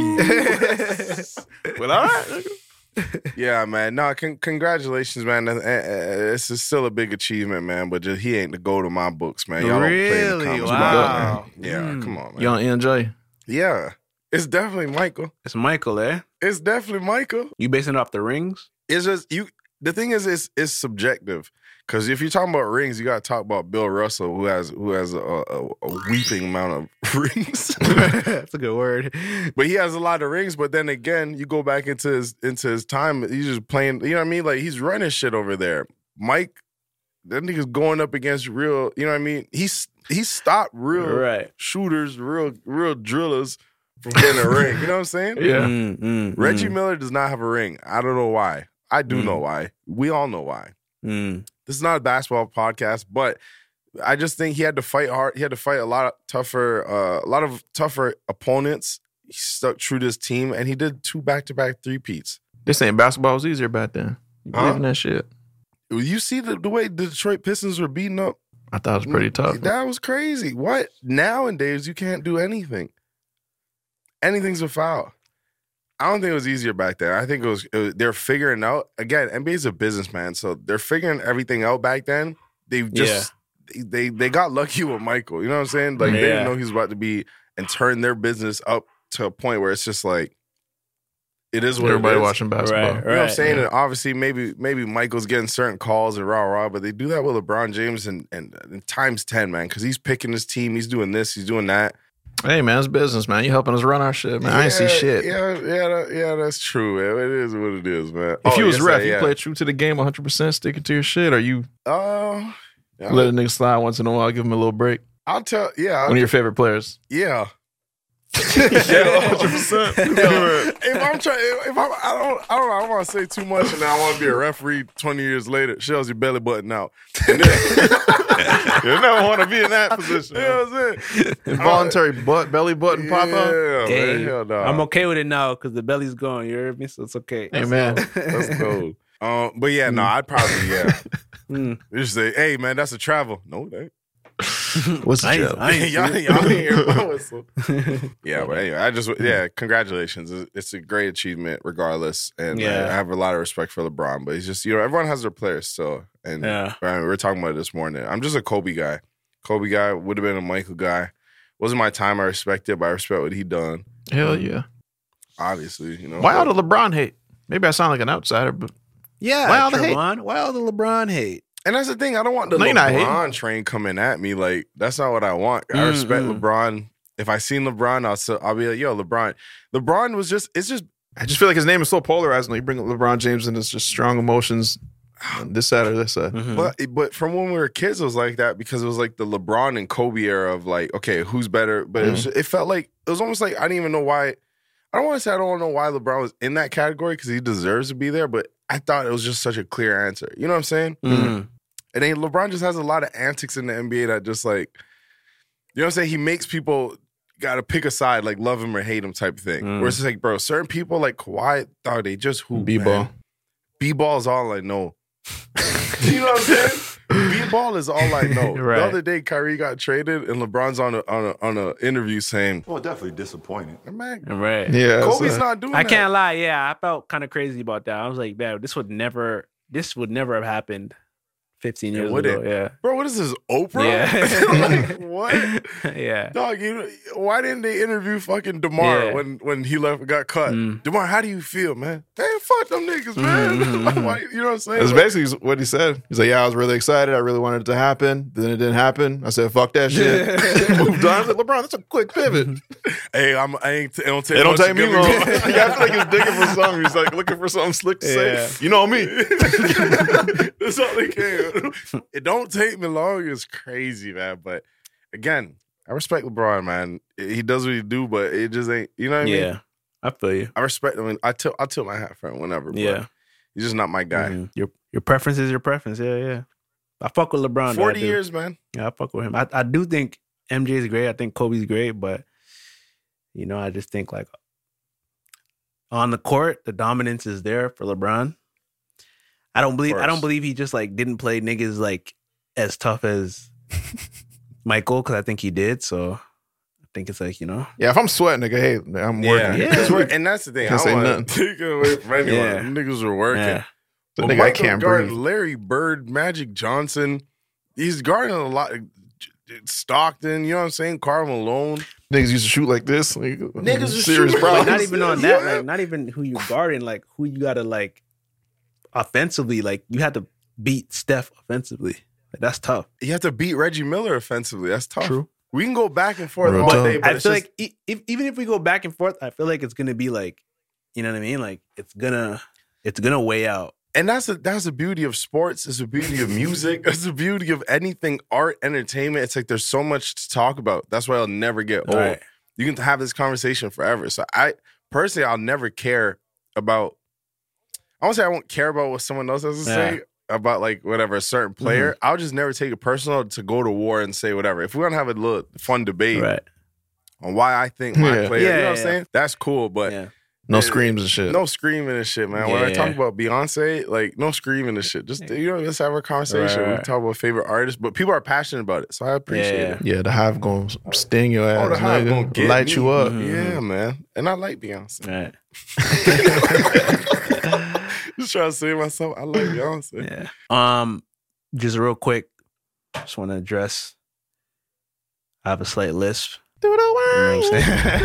Well, all right. nigga. Yeah, man. No, con- congratulations, man. Uh, uh, This is still a big achievement, man. But just he ain't the go to my books, man. Y'all don't play in the Really? comments. Wow. Yeah, Mm. come on, man. You on N J? Yeah, it's definitely Michael. It's Michael, eh? It's definitely Michael. You basing it off the rings? It's just you. The thing is, it's it's subjective. Because if you're talking about rings, you got to talk about Bill Russell, who has who has a, a, a weeping amount of rings. That's a good word. But he has a lot of rings. But then again, you go back into his into his time. He's just playing. You know what I mean? Like he's running shit over there. Mike, that nigga's going up against real. You know what I mean? He's he stopped real Right. shooters, real real drillers from getting a ring. You know what I'm saying? Yeah. Mm, mm, Reggie mm, Miller does not have a ring. I don't know why. I do Mm. know why. We all know why. mm. This is not a basketball podcast, but I just think he had to fight hard. He had to fight a lot of tougher, uh, a lot of tougher opponents. He stuck true to his team, and he did two back-to-back three-peats. This ain't basketball was easier back then. You Huh? believe in that shit? You see the, the way the Detroit Pistons were beating up? I thought it was pretty tough. That was crazy. What? Nowadays, you can't do anything. Anything's a foul. I don't think it was easier back then. I think it was, it was they're figuring out, again, N B A's a businessman, so they're figuring everything out back then. They just they they got lucky with Michael. You know what I'm saying? Like they Yeah. didn't know he was about to be and turn their business up to a point where it's just like it is what Everybody it is. watching basketball. Right, You know what I'm right. saying? And obviously, maybe maybe Michael's getting certain calls and rah rah, but they do that with LeBron James and and, and times ten, man, because he's picking his team, he's doing this, he's doing that. Hey, man, it's business, man. You helping us run our shit, man. I ain't see Yeah, shit. Yeah, yeah, that, yeah. That's true, man. It is what it is, man. If Oh, you was yes, ref, I- you yeah. play true to the game one hundred percent, sticking to your shit, or you Uh, yeah, let a nigga slide once in a while, give him a little break? I'll tell. Yeah, I'll, One of your favorite players. yeah. Yeah, one hundred percent. If I'm trying, if I'm, I don't, I don't know. I don't want to say too much, and now I want to be a referee twenty years later. Shows your belly button out. And then, You never want to be in that position. you know what I'm saying? Involuntary butt, belly button pop up. Yeah, Hey, man. Hell no. I'm okay with it now because the belly's gone. You heard me? So it's okay. Hey, man. That's cool. Um, but yeah, no, I'd probably yeah. Mm. You just say, hey man, that's a travel. No, it ain't. What's the I ain't- joke? I ain't y'all, see it. y'all ain't hear my whistle. Yeah, but anyway, I just yeah, congratulations. It's- It's a great achievement, regardless. And uh, Yeah. I have a lot of respect for LeBron, but he's just you know everyone has their players still. And Yeah. I mean, we were talking about it this morning. I'm just a Kobe guy. Kobe guy would have been a Michael guy. Wasn't my time. I respect it, but I respect what he done. Hell yeah. Obviously, you know. Why all the LeBron hate? Maybe I sound like an outsider, but Yeah, Why all the hate? Trevon. Why all the LeBron hate? And that's the thing. I don't want the No, you're not hating. LeBron train coming at me. Like that's not what I want. I Mm, respect mm. LeBron. If I seen LeBron, I'll still, I'll be like, yo, LeBron. LeBron was just. It's just. I just feel like his name is so polarizing. You bring up LeBron James and it's just strong emotions on this side or this side. Mhm. But but from when we were kids, it was like that because it was like the LeBron and Kobe era of like, okay, who's better? But it, was, it felt like it was almost like I didn't even know why. I don't want to say I don't know why LeBron was in that category because he deserves to be there. But I thought it was just such a clear answer. You know what I'm saying? Mm. And then LeBron just has a lot of antics in the N B A that just like, you know what I'm saying? He makes people got to pick a side, like love him or hate him type of thing. Mm. Where it's just like, bro, certain people like Kawhi, dog, they just hoop. B-ball. man. B-ball is all I know. You know what I'm saying? B-ball is all I know. Right. The other day, Kyrie got traded, and LeBron's on a on a on a interview saying, Well, definitely disappointed. "Man, Right. Yeah. Kobe's so- not doing I that." can't lie. Yeah, I felt kind of crazy about that. I was like, man, this would never, this would never have happened fifteen It years wouldn't. ago. Bro, what is this, Oprah? Yeah. Like, what? Yeah. yeah. Dog, you, why didn't they interview fucking DeMar Yeah. when, when he left got cut? Mm. DeMar, how do you feel, man? Man, fuck them niggas, man. Mhm, Like, mhm. why- you know what I'm saying? That's Like, basically what he said. He's like, yeah, I was really excited. I really wanted it to happen. Then it didn't happen. I said, fuck that shit. Moved on. I said, LeBron, that's a quick pivot. hey, I'm, I ain't, it don't take, It don't much take to me get long. I feel like he's digging for something. He's like looking for something slick to Yeah. say. You know me. That's all they can. It don't take me long. It's crazy, man. But again, I respect LeBron, man. He does what he do, but it just ain't. You know what I mean? Yeah, I feel you. I respect. I mean, I tilt. I tilt my hat for him whenever. But Yeah, he's just not my guy. Mhm. Your your preference is your preference. Yeah, yeah. I fuck with LeBron. Forty though, I do. years, man. Yeah, I fuck with him. I, I do think M J is great. I think Kobe's great, but you know, I just think like on the court, the dominance is there for LeBron. I don't believe. I don't believe he just like didn't play niggas like as tough as Michael, because I think he did. So I think it's like, you know, Yeah, if I'm sweating, nigga, hey, I'm working. Yeah, Yeah. yeah. And that's the thing. Can't I say don't want nothing. to take it away from anyone. Yeah. Them Niggas were working. Yeah. The But nigga, I Michael can't guarded breathe. Larry Bird, Magic Johnson. He's guarding a lot. Stockton, you know what I'm saying? Karl Malone. Niggas used to shoot like this. Like, Niggas was serious shooting problems. like not even on that, Yeah. like not even who you guarding, like who you gotta like offensively, like you had to beat Steph offensively. Like, that's tough. You have to beat Reggie Miller offensively. That's tough. True. We can go back and forth Real all talk. day, but I it's feel just, like e- if, even if we go back and forth, I feel like it's gonna be like, you know what I mean? Like it's gonna it's gonna weigh out. and that's the that's the beauty of sports. It's the beauty of music. It's the beauty of anything, art, entertainment. It's like there's so much to talk about. That's why I'll never get old. Right. You can have this conversation forever. So I personally, I'll never care about. I won't say I won't care about what someone else has to Yeah. say about like whatever a certain player. I'll just never take it personal to go to war and say whatever. If we're gonna have a little fun debate Right. on why I think my Yeah. player, Yeah, you know yeah, what I'm yeah. saying? That's cool, but. Yeah. No screams and shit. No screaming and shit, man. When Yeah, I talk yeah. about Beyonce, like no screaming and shit. Just you know, let's have a conversation. Right, We right. talk about favorite artists, but people are passionate about it, so I appreciate Yeah. it. Yeah, the hive gonna sting your ass, Oh, the Hive gonna nigga. get Light me. you up. Mhm. Yeah, man. And I like Beyonce. Right. Just trying to say myself, I like Beyonce. Yeah. Um, just real quick, just want to address. I have a slight lisp. You know what I'm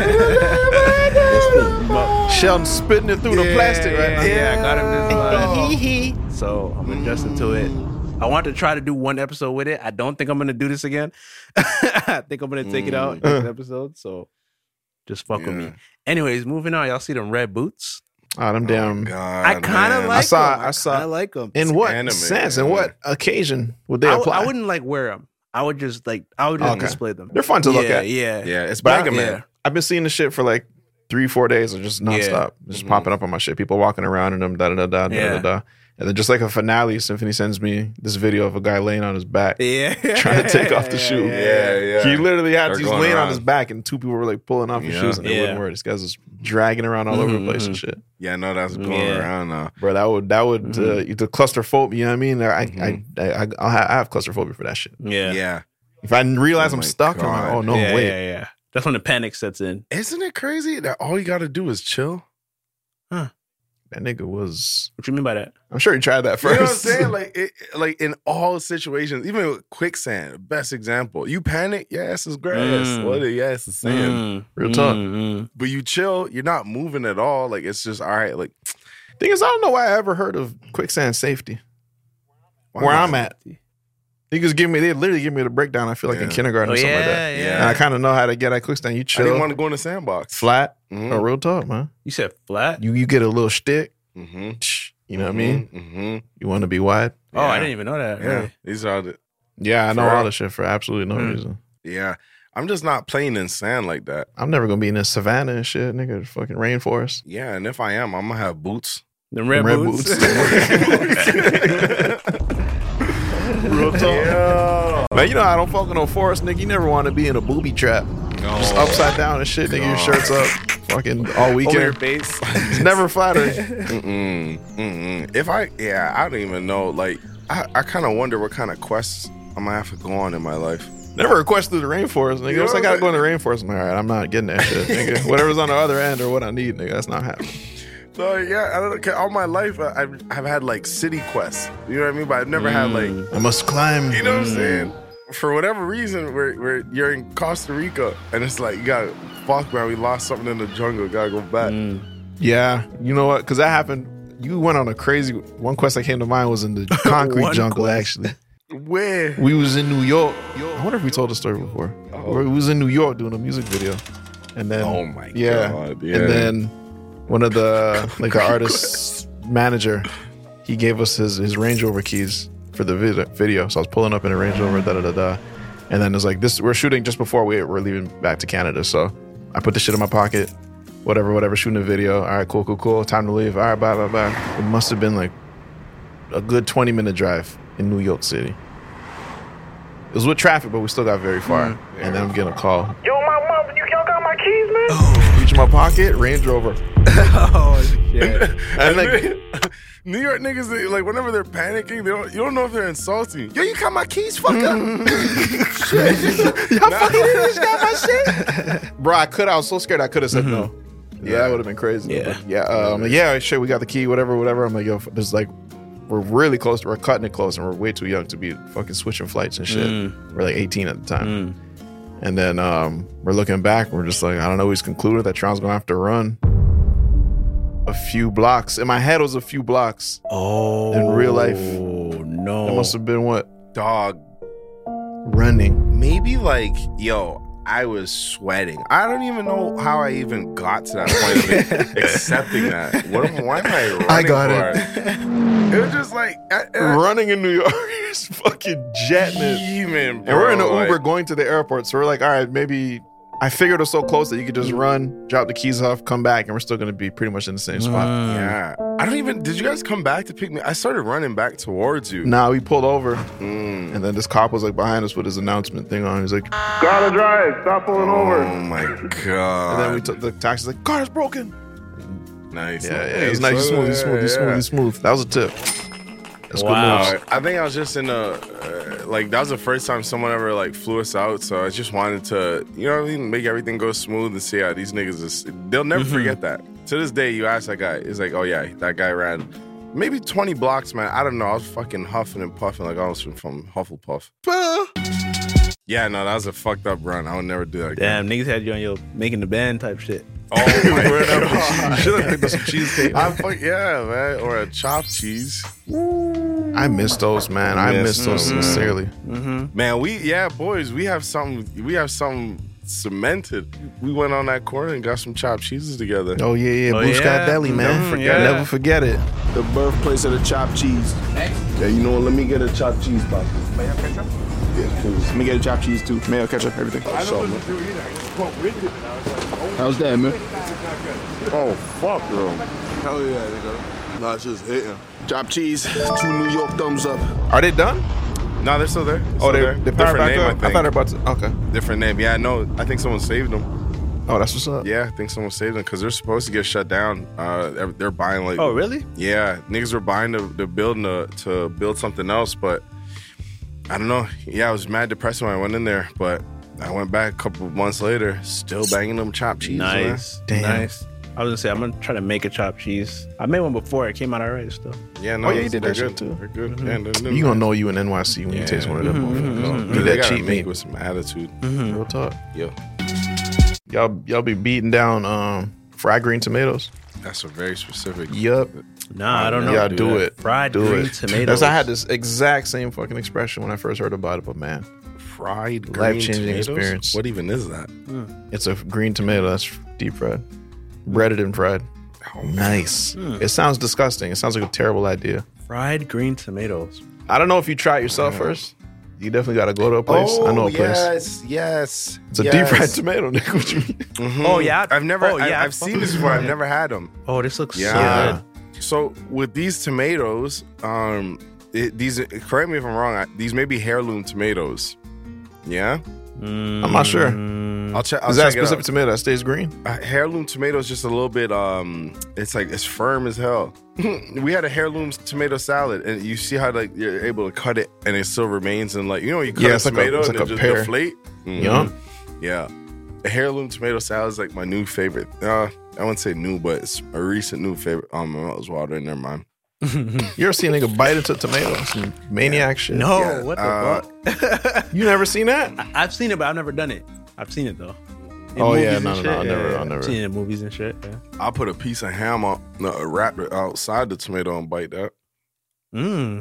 saying? Sheldon spitting it through the plastic right now. Yeah, I got him this uh, so I'm adjusting to it. I want to try to do one episode with it. I don't think I'm gonna do this again. I think I'm gonna take it out Mm. next episode. So just fuck with me. Yeah. Anyways, moving on. Y'all see them red boots? Oh, them damn. God, I kind of man. like. I saw- them. I saw- kinda like them. In what anime, sense? yeah. And what occasion would they I, w- apply? I wouldn't like wear them. I would just like. I would just Okay. display them. They're fun to look yeah, at. Yeah, Yeah, it's But I- Mega Man. yeah. I've been seeing this shit for like three, four days of just nonstop. Yeah. Just Mhm. popping up on my shit. People walking around in them, da da da da da Yeah. da da. And then just like a finale, Symphony sends me this video of a guy laying on his back. Yeah, Trying to take off the shoe. Yeah, yeah. He literally had They're he's going laying on around. his back and two people were like pulling off his Yeah. shoes and they Yeah. wouldn't wear it. This guy's just dragging around all over the place and Mhm. shit. Yeah, I know that's going Yeah. around now. Bro, that would that would Mhm. uh, the claustrophobia. You know what I mean? I Mhm. I, I, I I'll have, I have claustrophobia for that shit. yeah, Yeah. If I realize Oh I'm my stuck, I'm God. like, oh no, yeah, wait. yeah, yeah. That's when the panic sets in. Isn't it crazy that all you got to do is chill? That nigga was. What you mean by that? I'm sure he tried that You know first. what I'm saying? Like, it, like in all situations, even with quicksand, best example. You panic, yes, it's grass. Mm. What a yes, it's sand. Mm, Real talk. mm, mm. But you chill, you're not moving at all. Like it's just all right. Like Thing is, I don't know why I ever heard of quicksand safety. why Where not? I'm at, niggas give me they literally give me the breakdown. I feel like in Yeah. kindergarten Oh or something yeah, like that. yeah. And I kind of know how to get at quicksand. You I chill, didn't want to go in the sandbox. flat. Mhm. No, real talk, man. You said flat. You you get a little stick. Mm-hmm. You know what I mean? Mm-hmm. You want to be wide. Oh, I Yeah. didn't even know that. Yeah. Really? These are the Yeah, I know For all real. this shit for absolutely no Mm. reason. yeah. I'm just not playing in sand like that. I'm never gonna be in the savannah and shit, nigga. Fucking rainforest. Yeah, and if I am, I'm gonna have boots. The red, Red boots. boots. Real talk. Yeah. Man, you know I don't fuck with no forest, nigga. You never want to be in a booby trap. Just upside down and shit, nigga. Your God. shirt's up, fucking all Over your weekend. face. It's never flattering. Mm-mm, mm-mm. If I, yeah, I don't even know. Like, I, I kind of wonder what kind of quests I'm gonna have to go on in my life. Never request through the rainforest, nigga. You Once I know gotta what? go in the rainforest, I'm like, all right, I'm not getting that shit, nigga. Whatever's on the other end or what I need, nigga, that's not happening. So yeah, I don't know. 'Cause all my life, I- I've, I've had like city quests. You know what I mean? But I've never had like, I must climb. you know what I'm saying? For whatever reason, we're, we're you're in Costa Rica, and it's like you got fuck man, we lost something in the jungle. Gotta go back. Yeah, you know what? Because that happened. You went on a crazy one quest that came to mind was in the concrete One jungle. quest. Actually, Where? we was in New York. I wonder if we told the story before. We was in New York doing a music video, and then Oh my yeah, God, yeah. and then one of the like the artist's manager, he gave us his his Range Rover keys for the vid- video. So I was pulling up in a Range Rover, da da da da, And then it's like this. We're shooting just before we we're leaving back to Canada. So I put the shit in my pocket. Whatever, whatever. Shooting a video. All right, cool, cool, cool. Time to leave. All right, bye, bye, bye. It must have been like a good twenty minute drive in New York City. It was with traffic, but we still got very far. Mm, yeah. And then I'm getting a call. Yo, my mom, you y'all got my keys, man? Oh, reach my pocket, Range Rover. Oh shit! And like New York niggas, they, like whenever they're panicking, they don't. You don't know if they're insulting. Yo, you got my keys, fuck up. Shit. Y'all fucking idiots got my shit. Bro, I could. I was so scared. I could have said mm-hmm. no. Yeah, yeah, that would have been crazy. Yeah, but yeah. Um, yeah, shit. We got the key. Whatever, whatever. I'm like, yo, there's like. We're really close. We're cutting it close, and we're way too young to be fucking switching flights and shit. Mm. We're like eighteen at the time. Mm. And then um, we're looking back. We're just like, I don't know. He's concluded that Tron's going to have to run a few blocks. In my head, it was a few blocks. Oh. In real life. Oh, no. It must have been what? Dog. Running. Maybe like, yo, I was sweating. I don't even know how I even got to that point of it, accepting that. What am, why am I running I got for it. it? It was just like... I, I, running in New York is fucking jetting it. Even, bro, and we're in an like, Uber going to the airport, so we're like, all right, maybe... I figured it was so close that you could just run, drop the keys off, come back, and we're still going to be pretty much in the same spot. Mm. Yeah. I don't even... Did you guys come back to pick me? I started running back towards you. Nah, we pulled over, mm. and then this cop was like behind us with his announcement thing on. He's like, gotta drive, stop pulling oh, over. Oh my God. And then we took the taxi's like, car's broken. Nice. Yeah, yeah, it was nice, smooth, smooth, yeah. smooth, smooth. That was a tip. That's wow. good moves. I think I was just in a, uh, like, that was the first time someone ever, like, flew us out. So I just wanted to, you know what I mean, make everything go smooth and see how these niggas is. They'll never mm-hmm. forget that. To this day, you ask that guy, it's like, oh, yeah, that guy ran maybe twenty blocks, man. I don't know. I was fucking huffing and puffing like I was from, from Hufflepuff. Yeah, no, that was a fucked up run. I would never do that again. Damn, niggas had you on your making the band type shit. Oh, my God. You should have picked up some cheesecake. I fuck, yeah, man. Or a chopped cheese. I miss those, man. I miss those mm-hmm. sincerely. Mm-hmm. Man, we, yeah, boys, we have something, we have something cemented. We went on that corner and got some chopped cheeses together. Oh, yeah, yeah. Oh, Blue yeah. Sky Deli, man. Never forget Never it. forget it. The birthplace of the chopped cheese. Hey. Yeah, you know what? Let me get a chopped cheese box. Mayo ketchup? Yes, please. Let me get a chopped cheese too. Mayo ketchup, everything. I don't know do either. I just spoke with it and I was like, oh. How's that, man? Oh, fuck, bro. Hell yeah, nigga. Nah, it's just hitting. Chopped cheese, two New York thumbs up. Are they done? No, they're still there. They're oh, still they there. they Different back name, up? I think. I thought they're about to. Okay. Different name. Yeah, no, I think someone saved them. Oh, that's what's up. Yeah, I think someone saved them because they're supposed to get shut down. Uh, they're, they're buying like. Oh, really? Yeah, niggas were buying to, to build to, to build something else, but I don't know. Yeah, I was mad depressing when I went in there, but I went back a couple of months later, still banging them chopped cheese. Nice, Damn. nice. I was gonna say I'm gonna try to make a chopped cheese. I made one before. It came out alright still. Yeah, no. Oh yeah, you did that shit good. too. They're good. Mm-hmm. Yeah, they're, they're you nice. gonna know you in N Y C when yeah. you taste one of them. Mm-hmm. Mm-hmm. Get that that cheap meat with some attitude. Mm-hmm. Real talk. Yeah. Y'all, y'all be beating down um, fried green tomatoes. That's a very specific. Yup. Nah, I don't know. Yeah, do do that. it. Fried do green it. tomatoes. That's, I had this exact same fucking expression when I first heard about it, but man, Fried green life-changing tomatoes? experience. What even is that? Mm. It's a green tomato that's deep fried, breaded and fried. Oh, nice. Mm. It sounds disgusting. It sounds like a terrible idea. Fried green tomatoes. I don't know if you try it yourself Yeah. first. You definitely got to go to a place. Oh, I know a place. yes, yes. It's a yes. deep fried tomato, nigga. What you mean? Mhm. Oh, yeah. I've never. Oh, I, yeah, I I've fuck seen this with before. it. I've never had them. Oh, this looks Yeah. so good. So with these tomatoes, um, it, these correct me if I'm wrong. I, these may be heirloom tomatoes. Yeah, I'm not sure. I'll check. I'll Is that a check it specific out. tomato that stays green? Uh, heirloom tomato is just a little bit. Um, it's like it's firm as hell. We had a heirloom tomato salad, and you see how like you're able to cut it, and it still remains in like you know when you cut Yeah, a it's like a- tomato it's and like it a just pear. deflate. Mhm. Yeah. Yeah, a heirloom tomato salad is like my new favorite. Uh, I wouldn't say new, but it's a recent new favorite. Um, my mouth was watering. Never mind. You ever seen a nigga bite into tomatoes? Some maniac shit. No, Yeah, what the uh, fuck? You never seen that? I- I've seen it, but I've never done it. I've seen it though. In Oh, yeah, movies no, and no, no, shit. I never- Yeah, I yeah. never- I've seen it in movies and shit. Yeah. I'll put a piece of ham on, no, wrap it outside the tomato and bite that. Mm.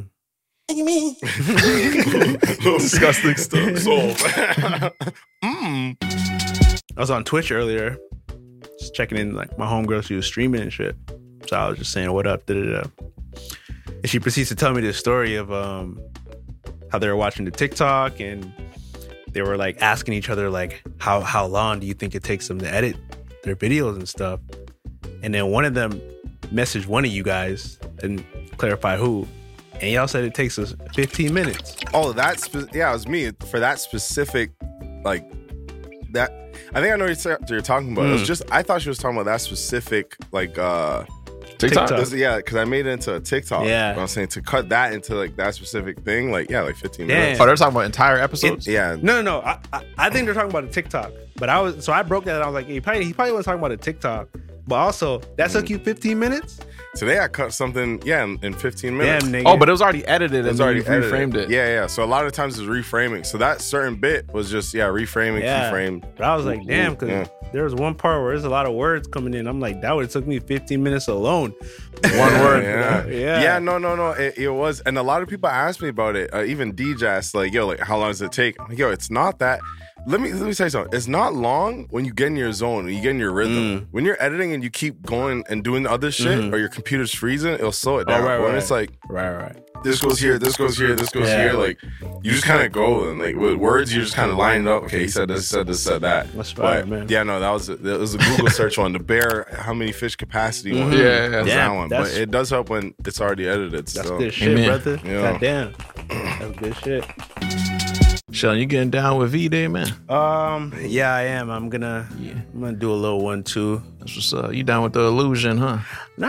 Disgusting stuff. So, mm. I was on Twitch earlier, just checking in. Like my homegirl, she was streaming and shit. So I was just saying, "What up?" Da da da. And she proceeds to tell me this story of um how they were watching the TikTok and they were like asking each other like how how long do you think it takes them to edit their videos and stuff. And then one of them messaged one of you guys and clarify who. And y'all said it takes us fifteen minutes. Oh, that's spe- yeah, it was me for that specific, like that. I think I know what you're, you're talking about. Mm. It was just I thought she was talking about that specific, like uh, TikTok. This, yeah, because I made it into a TikTok. Yeah, but I'm saying to cut that into like that specific thing, like yeah, like fifteen Damn. minutes. Oh, they're talking about entire episodes. It, yeah, no, no, no. I, I I think they're talking about a TikTok. But I was so I broke that. And I was like, he probably he probably was talking about a TikTok. But also, that took you fifteen minutes? Today I cut something, yeah, in, in fifteen minutes. Damn, nigga. Oh, but it was already edited It was and already already reframed edited. it. Yeah, yeah. So a lot of times it's reframing. So that certain bit was just, yeah, reframing, Yeah. keyframed. But I was like, damn, because Yeah. there was one part where there's a lot of words coming in. I'm like, that would have took me fifteen minutes alone. One word. Yeah. Yeah. Yeah, no, no, no. It, it was. And a lot of people asked me about it. Uh, even D J asked, like, yo, like, how long does it take? I'm like, yo, it's not that. Let me let me tell you something. It's not long when you get in your zone, when you get in your rhythm. Mm. When you're editing and you keep going and doing the other shit, Mhm. or your computer's freezing, it'll slow it Oh, down. right, when right. it's like, Right, right. this goes here, this goes here, this goes Yeah. here, like, you just kind of go and like with words, you just kind of line it up. Okay, he said this, said this, said that. That's fire, But, man. Yeah, no, that was a, that was a Google search one. The bear, how many fish capacity one? Mhm. Yeah, was yeah. that one. That's- But it does help when it's already edited. That's so. good shit, Amen. brother. Yeah. God damn. That's good shit. Sheldon, you getting down with V-Day, man? Um, yeah, I am. I'm gonna Yeah. I'm gonna do a little one too. That's what's up. You down with the illusion, huh?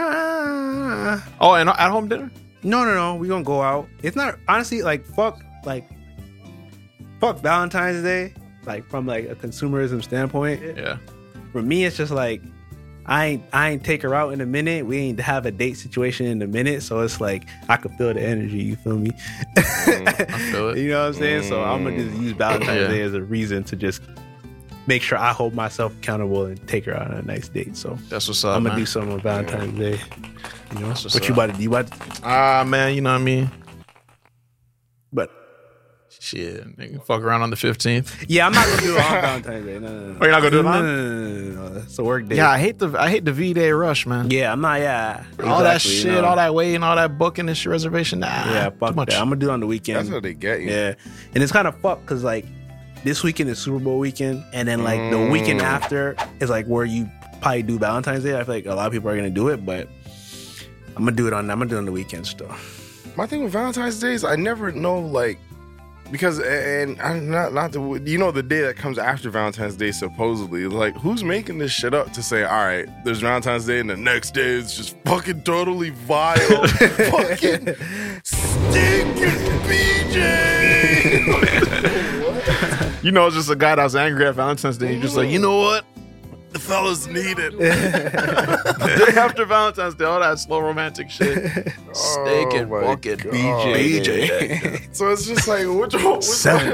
Nah. Oh, and at home dinner? No, no, no. We gonna go out. It's not honestly like fuck like fuck Valentine's Day. Like from like a consumerism standpoint. Yeah. For me, it's just like I ain't I ain't take her out in a minute. We ain't have a date situation in a minute. So it's like I could feel the energy. You feel me? I feel it. You know what I'm saying? So I'm gonna just use Valentine's Yeah. Day as a reason to just make sure I hold myself accountable and take her out on a nice date. So That's what's up, I'm gonna man. do something on Valentine's Day. You know, That's what's what you up. about to do? You about to, Ah, man, you know what I mean? but Shit, nigga, fuck around on the fifteenth. yeah, I'm not gonna do it on Valentine's Day. No, no, no. Oh, you're not gonna do it no, on? no, no, no, no, no. It's a work day. Yeah, I hate the I hate the V-Day rush, man. yeah, I'm not. Yeah, all that exactly, you shit, know. all that waiting, all that booking and shit reservation. Nah, Yeah, fuck too much. that. I'm gonna do it on the weekend. That's what they get you. Yeah, and it's kind of fucked because like this weekend is Super Bowl weekend, and then like the weekend Mm. after is like where you probably do Valentine's Day. I feel like a lot of people are gonna do it, but I'm gonna do it on. I'm gonna do it on the weekend still. My thing with Valentine's Day is I never know, like, because and I'm not not the you know the day that comes after Valentine's Day supposedly, like, who's making this shit up to say, all right, there's Valentine's Day and the next day it's just fucking totally vile, fucking stinking B J. You know, it's just a guy that was angry at Valentine's Day. You're just like, you know what? The fellas need it. Day after Valentine's Day, all that slow romantic shit. Steak and my fucking God. B J. B J. So it's just like, which one? Which Seven.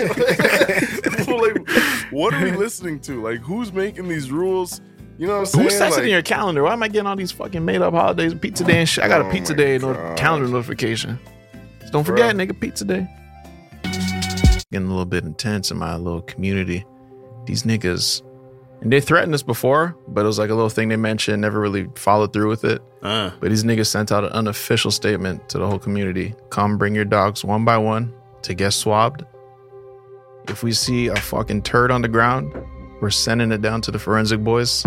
like, what are we listening to? Like, who's making these rules? You know what I'm saying? Who sets it Like, in your calendar? Why am I getting all these fucking made up holidays? Pizza day and shit. I got a Oh pizza my day no- God. calendar notification. Just don't forget, nigga, pizza day. Getting a little bit intense in my little community. These niggas, and they threatened us before, but it was like a little thing they mentioned, never really followed through with it. Uh, But these niggas sent out an unofficial statement to the whole community. Come bring your dogs one by one to get swabbed. If we see a fucking turd on the ground, we're sending it down to the forensic boys.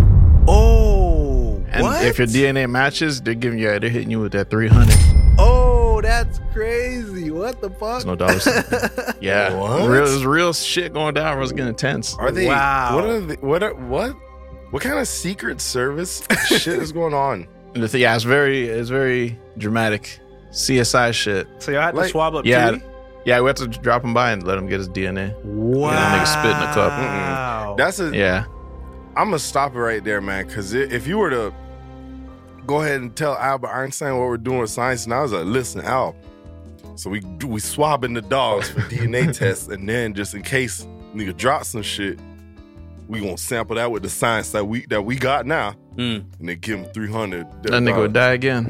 oh, And what? if your D N A matches, they're giving you, they're hitting you with that three hundred. oh, that's crazy. What the fuck? There's no dollars. Yeah. What? Real, there's real shit going down. It was getting intense. Are they? Wow. What are they? What? Are, what? What kind of Secret Service shit is going on? And the thing, yeah, it's very, it's very dramatic. C S I shit. So y'all had to Like- swab up Yeah. Chewy? Yeah, we had to drop him by and let him get his D N A. Wow. that nigga spit in the cup. Wow. That's a. Yeah. I'm gonna stop it right there, man. Because if you were to go ahead and tell Albert Einstein what we're doing with science, and I was like, listen, Al. So we do we swabbing the dogs for D N A tests, and then just in case nigga drop some shit, we gonna sample that with the science that we that we got now, Mm. and they give him three hundred. That nigga would die again.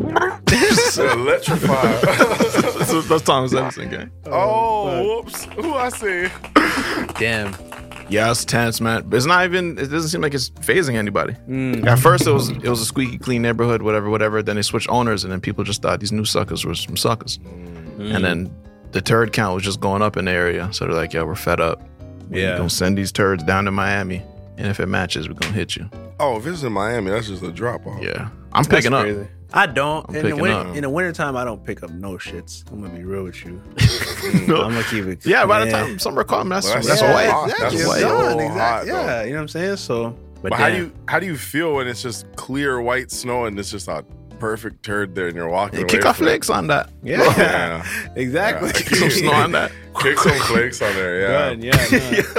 Electrified. that's, that's Thomas Edison gang. Oh, whoops. Who I say? Damn. Yeah, it's tense, man. But it's not even. It doesn't seem like it's phasing anybody. Mm. At first, it was it was a squeaky clean neighborhood, whatever, whatever. Then they switched owners, and then people just thought these new suckers were some suckers. Mm. And then the turd count was just going up in the area. So they're like, yo, we're fed up. We're Yeah. gonna send these turds down to Miami, and if it matches, we're gonna hit you. Oh, if it's in Miami, that's just a drop off. Yeah, I'm picking up. Crazy. I don't. I'm in the picking winter, up. in the wintertime, I don't pick up no shits. I'm gonna be real with you. No. I'm gonna keep it. Yeah, by the time summer comes, that's Well, that's, that's a so way. hot. Exactly. That's It's so done. hot, Exactly. though. Yeah, you know what I'm saying. So, but, But how do damn. you how do you feel when it's just clear white snow and it's just a perfect turd there and you're walking Yeah, away kick off from it? flakes on that. Yeah, Yeah. exactly. Yeah. Kick some snow on that. Kick some flakes on there, yeah. Done, yeah,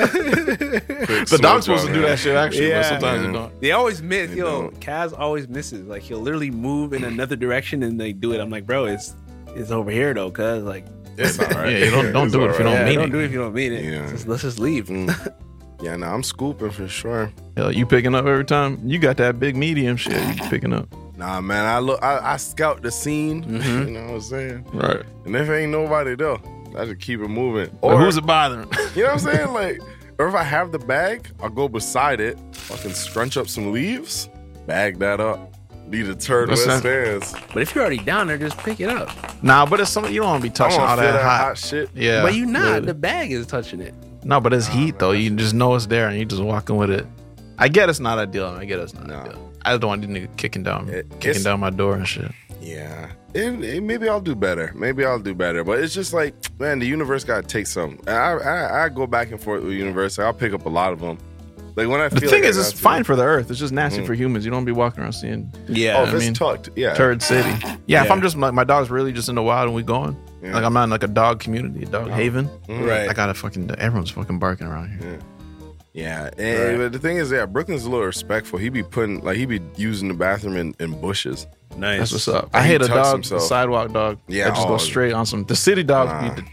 Quick The dog's smooch supposed on to do there. that shit actually, Yeah. but sometimes Yeah. they don't. They always miss. They Yo, don't. Kaz always misses. Like he'll literally move in another direction and they do it. I'm like, bro, it's it's over here though, cuz like, It's all right. Yeah, you don't- don't It's do it all if you don't yeah, mean don't it. do it if you don't mean it. Yeah. Just- let's just leave. Mm. Yeah, no, I'm scooping for sure. Hell, you picking up every time? You got that big medium shit. You picking up, Nah, man, I look, I, I scout the scene. Mm-hmm. You know what I'm saying? right? And if ain't nobody there, I just keep it moving. Or Or who's it bothering? you know what I'm saying? Like, or if I have the bag, I'll go beside it, fucking scrunch up some leaves, bag that up, leave the turd What's where it that? stands. But if you're already down there, just pick it up. Nah, but it's something you don't want to be I touching want all to feel that, that hot. hot shit. Yeah, But you not. literally. The bag is touching it. No, but it's heat though. You just know it's there, and you just walking with it. I get it's not ideal. I get it's not No. ideal. I just don't want these niggas kicking down, It- kicking it's- down my door and shit. Yeah. And, and maybe I'll do better. Maybe I'll do better. But it's just like, man, the universe got to take some. I, I I go back and forth with the universe. I'll pick up a lot of them. Like when I The feel thing like is, I it's got to- fine for the earth. It's just nasty Mm. for humans. You don't be walking around seeing Yeah. Oh, if I it's mean, tucked, yeah. turd city. Yeah, if Yeah. I'm just like my dog's really just in the wild and we going, Yeah. like I'm not in like a dog community, a dog haven. Mm. Right. I gotta fucking everyone's fucking barking around here. Yeah. Yeah, and but the thing is, yeah, Brooklyn's a little respectful. He be putting like he be using the bathroom in, in bushes. Nice. That's what's up. I And he hate a tucks dog, himself. a sidewalk dog. Yeah, that just oh, goes straight on some. The city dogs Nah. beat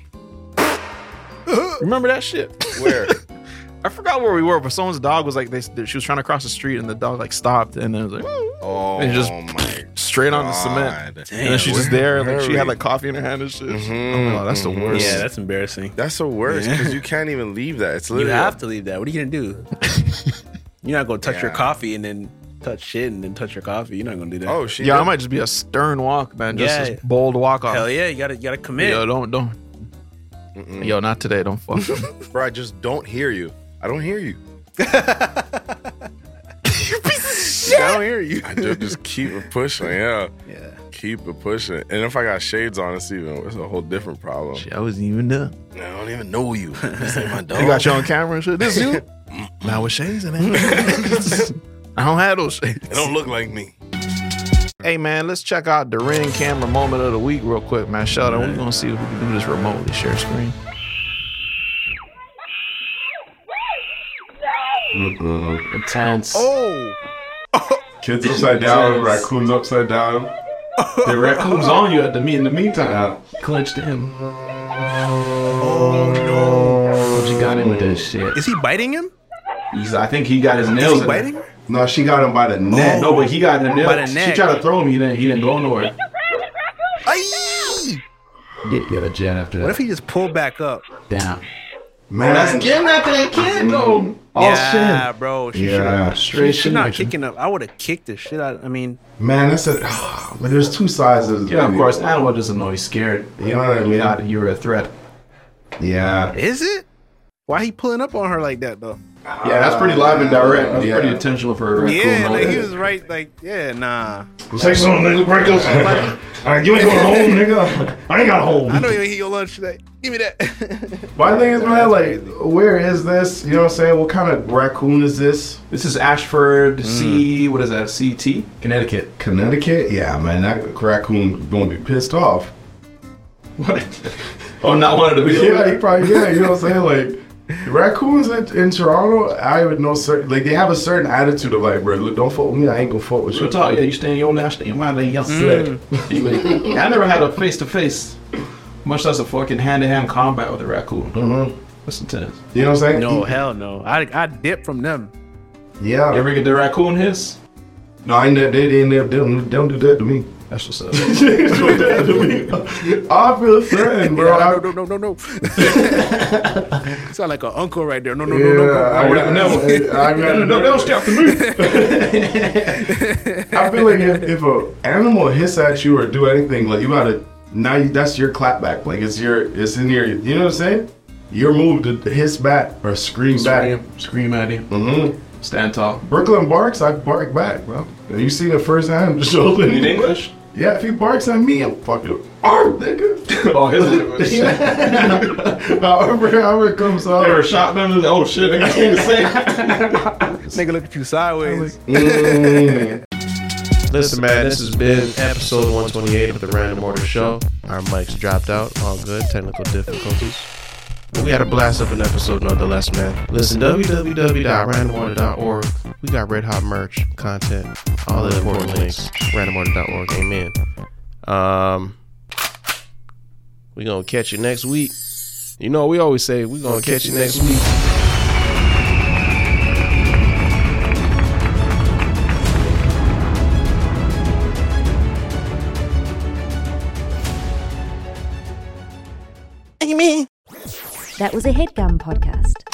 the. Remember that shit? Where? I forgot where we were, but someone's dog was like they. She was trying to cross the street, and the dog like stopped, and then it was like Oh, And just my straight on the God. cement. Damn, and then she's just there, like she hurry. had like coffee in her hand and shit. Mhm, Oh, that's the mhm. worst. Yeah, that's embarrassing. That's the worst Yeah. because you can't even leave that. It's You literally have to leave that. What are you gonna do? You're not gonna touch your Yeah. coffee and then touch shit and then touch your coffee. You're not gonna do that. Oh, she Yeah, did? I might just be a stern walk, man. Just Yeah. this bold walk off. hell yeah! You gotta you gotta commit. Yo, don't don't. Yo, not today. Don't fuck. with me. Bro, I just don't hear you. I don't hear you. I don't hear you. I just, just keep it pushing. Yeah, Yeah. keep it pushing. And if I got shades on, it's even it's a whole different problem. Shit, I wasn't even there. I don't even know you. This ain't my dog. You got you on camera and shit. This you? Now with shades in it. I don't have those shades. It don't look like me. Hey man, let's check out the Ring camera moment of the week real quick, man. Sheldon, we're gonna see if we can do this remotely. Share screen. Intense. Oh, Kids upside down, raccoons upside down. The raccoon's on you at the me in the meantime. Clenched in. Oh no! What you got him with this shit? is he biting him? He's, I think he got his Is nails he in biting there. her? No, she got him by the neck. No, but he got the nails. By the neck. She tried to throw him. He didn't. He didn't go nowhere. Aye! Get get a jet after What that. if he just pulled back up? Down. Man, that's getting after that kid though. All yeah, shit. bro. She Yeah, should've- straight she- She's shit not action. kicking up. I would have kicked the shit out. I mean, Man, that's a. But there's two sides of Yeah, of course. Animal doesn't know he's scared. You know what I mean? God, you're a threat. Yeah. is it? Why he pulling up on her like that though? Yeah, that's pretty live and direct. That's Yeah. pretty intentional for a raccoon. Yeah, like though. he was right. Like, yeah, nah. Say something, nigga. Break us. Alright, you ain't going home, nigga. I ain't got home. I don't even eat your lunch today. Give me that. My thing is, man, like, where is this? You know what I'm saying? What kind of raccoon is this? This is Ashford, C. What is that? C T, Connecticut. Connecticut? Yeah, man, that raccoon gonna be pissed off. What? Oh, not wanted to be. Yeah, he probably, yeah, you know what I'm saying? Like, raccoons in, in Toronto, I would know certain, like, they have a certain attitude of, like, bro, look, don't fuck with me, I ain't gonna fuck with So you. talk, yeah, you stay in your own house, stay in my lane, y'all sled. I never had a face to face, much less a fucking hand to hand combat with a raccoon. Mm-hmm. That's intense. You know what I'm saying? No, hell no. I I dip from them. Yeah. You ever get the raccoon hiss? No, I ain't, they, they, ain't never, they don't, they don't do that to me. That's what's up. They don't do that to me. I feel threatened, bro. Yeah, I, no, no, no, no, no. Sound like an uncle right there. No, no, yeah, no, no, no. I, would never- I, I, No, no, don't step to me. I feel like if, if a animal hiss at you or do anything, like you gotta now you, that's your clapback. Like it's your, it's in your, you know what I'm saying? Your move to hiss back or scream, Scream, back. scream at him. Mm-hmm. Stand tall. Brooklyn barks, I bark back, bro. You see the first time the shoulder. In English? Yeah, if he barks at me, I'm fucking arm, nigga. Oh, his English. however, however it comes out. Ever shot them? Oh shit, I can't say. Nigga look at you sideways. Mm. Listen, man, this has been episode one twenty-eight of the Random Order Show. Our mics dropped out, all good, technical difficulties. We had a blast of an episode nonetheless, man. Listen, w w w dot random order dot org. We got red hot merch, content, all the important links. random order dot org, amen. Um, we gonna catch you next week. You know, we always say we gonna catch you next week. That was a HeadGum podcast.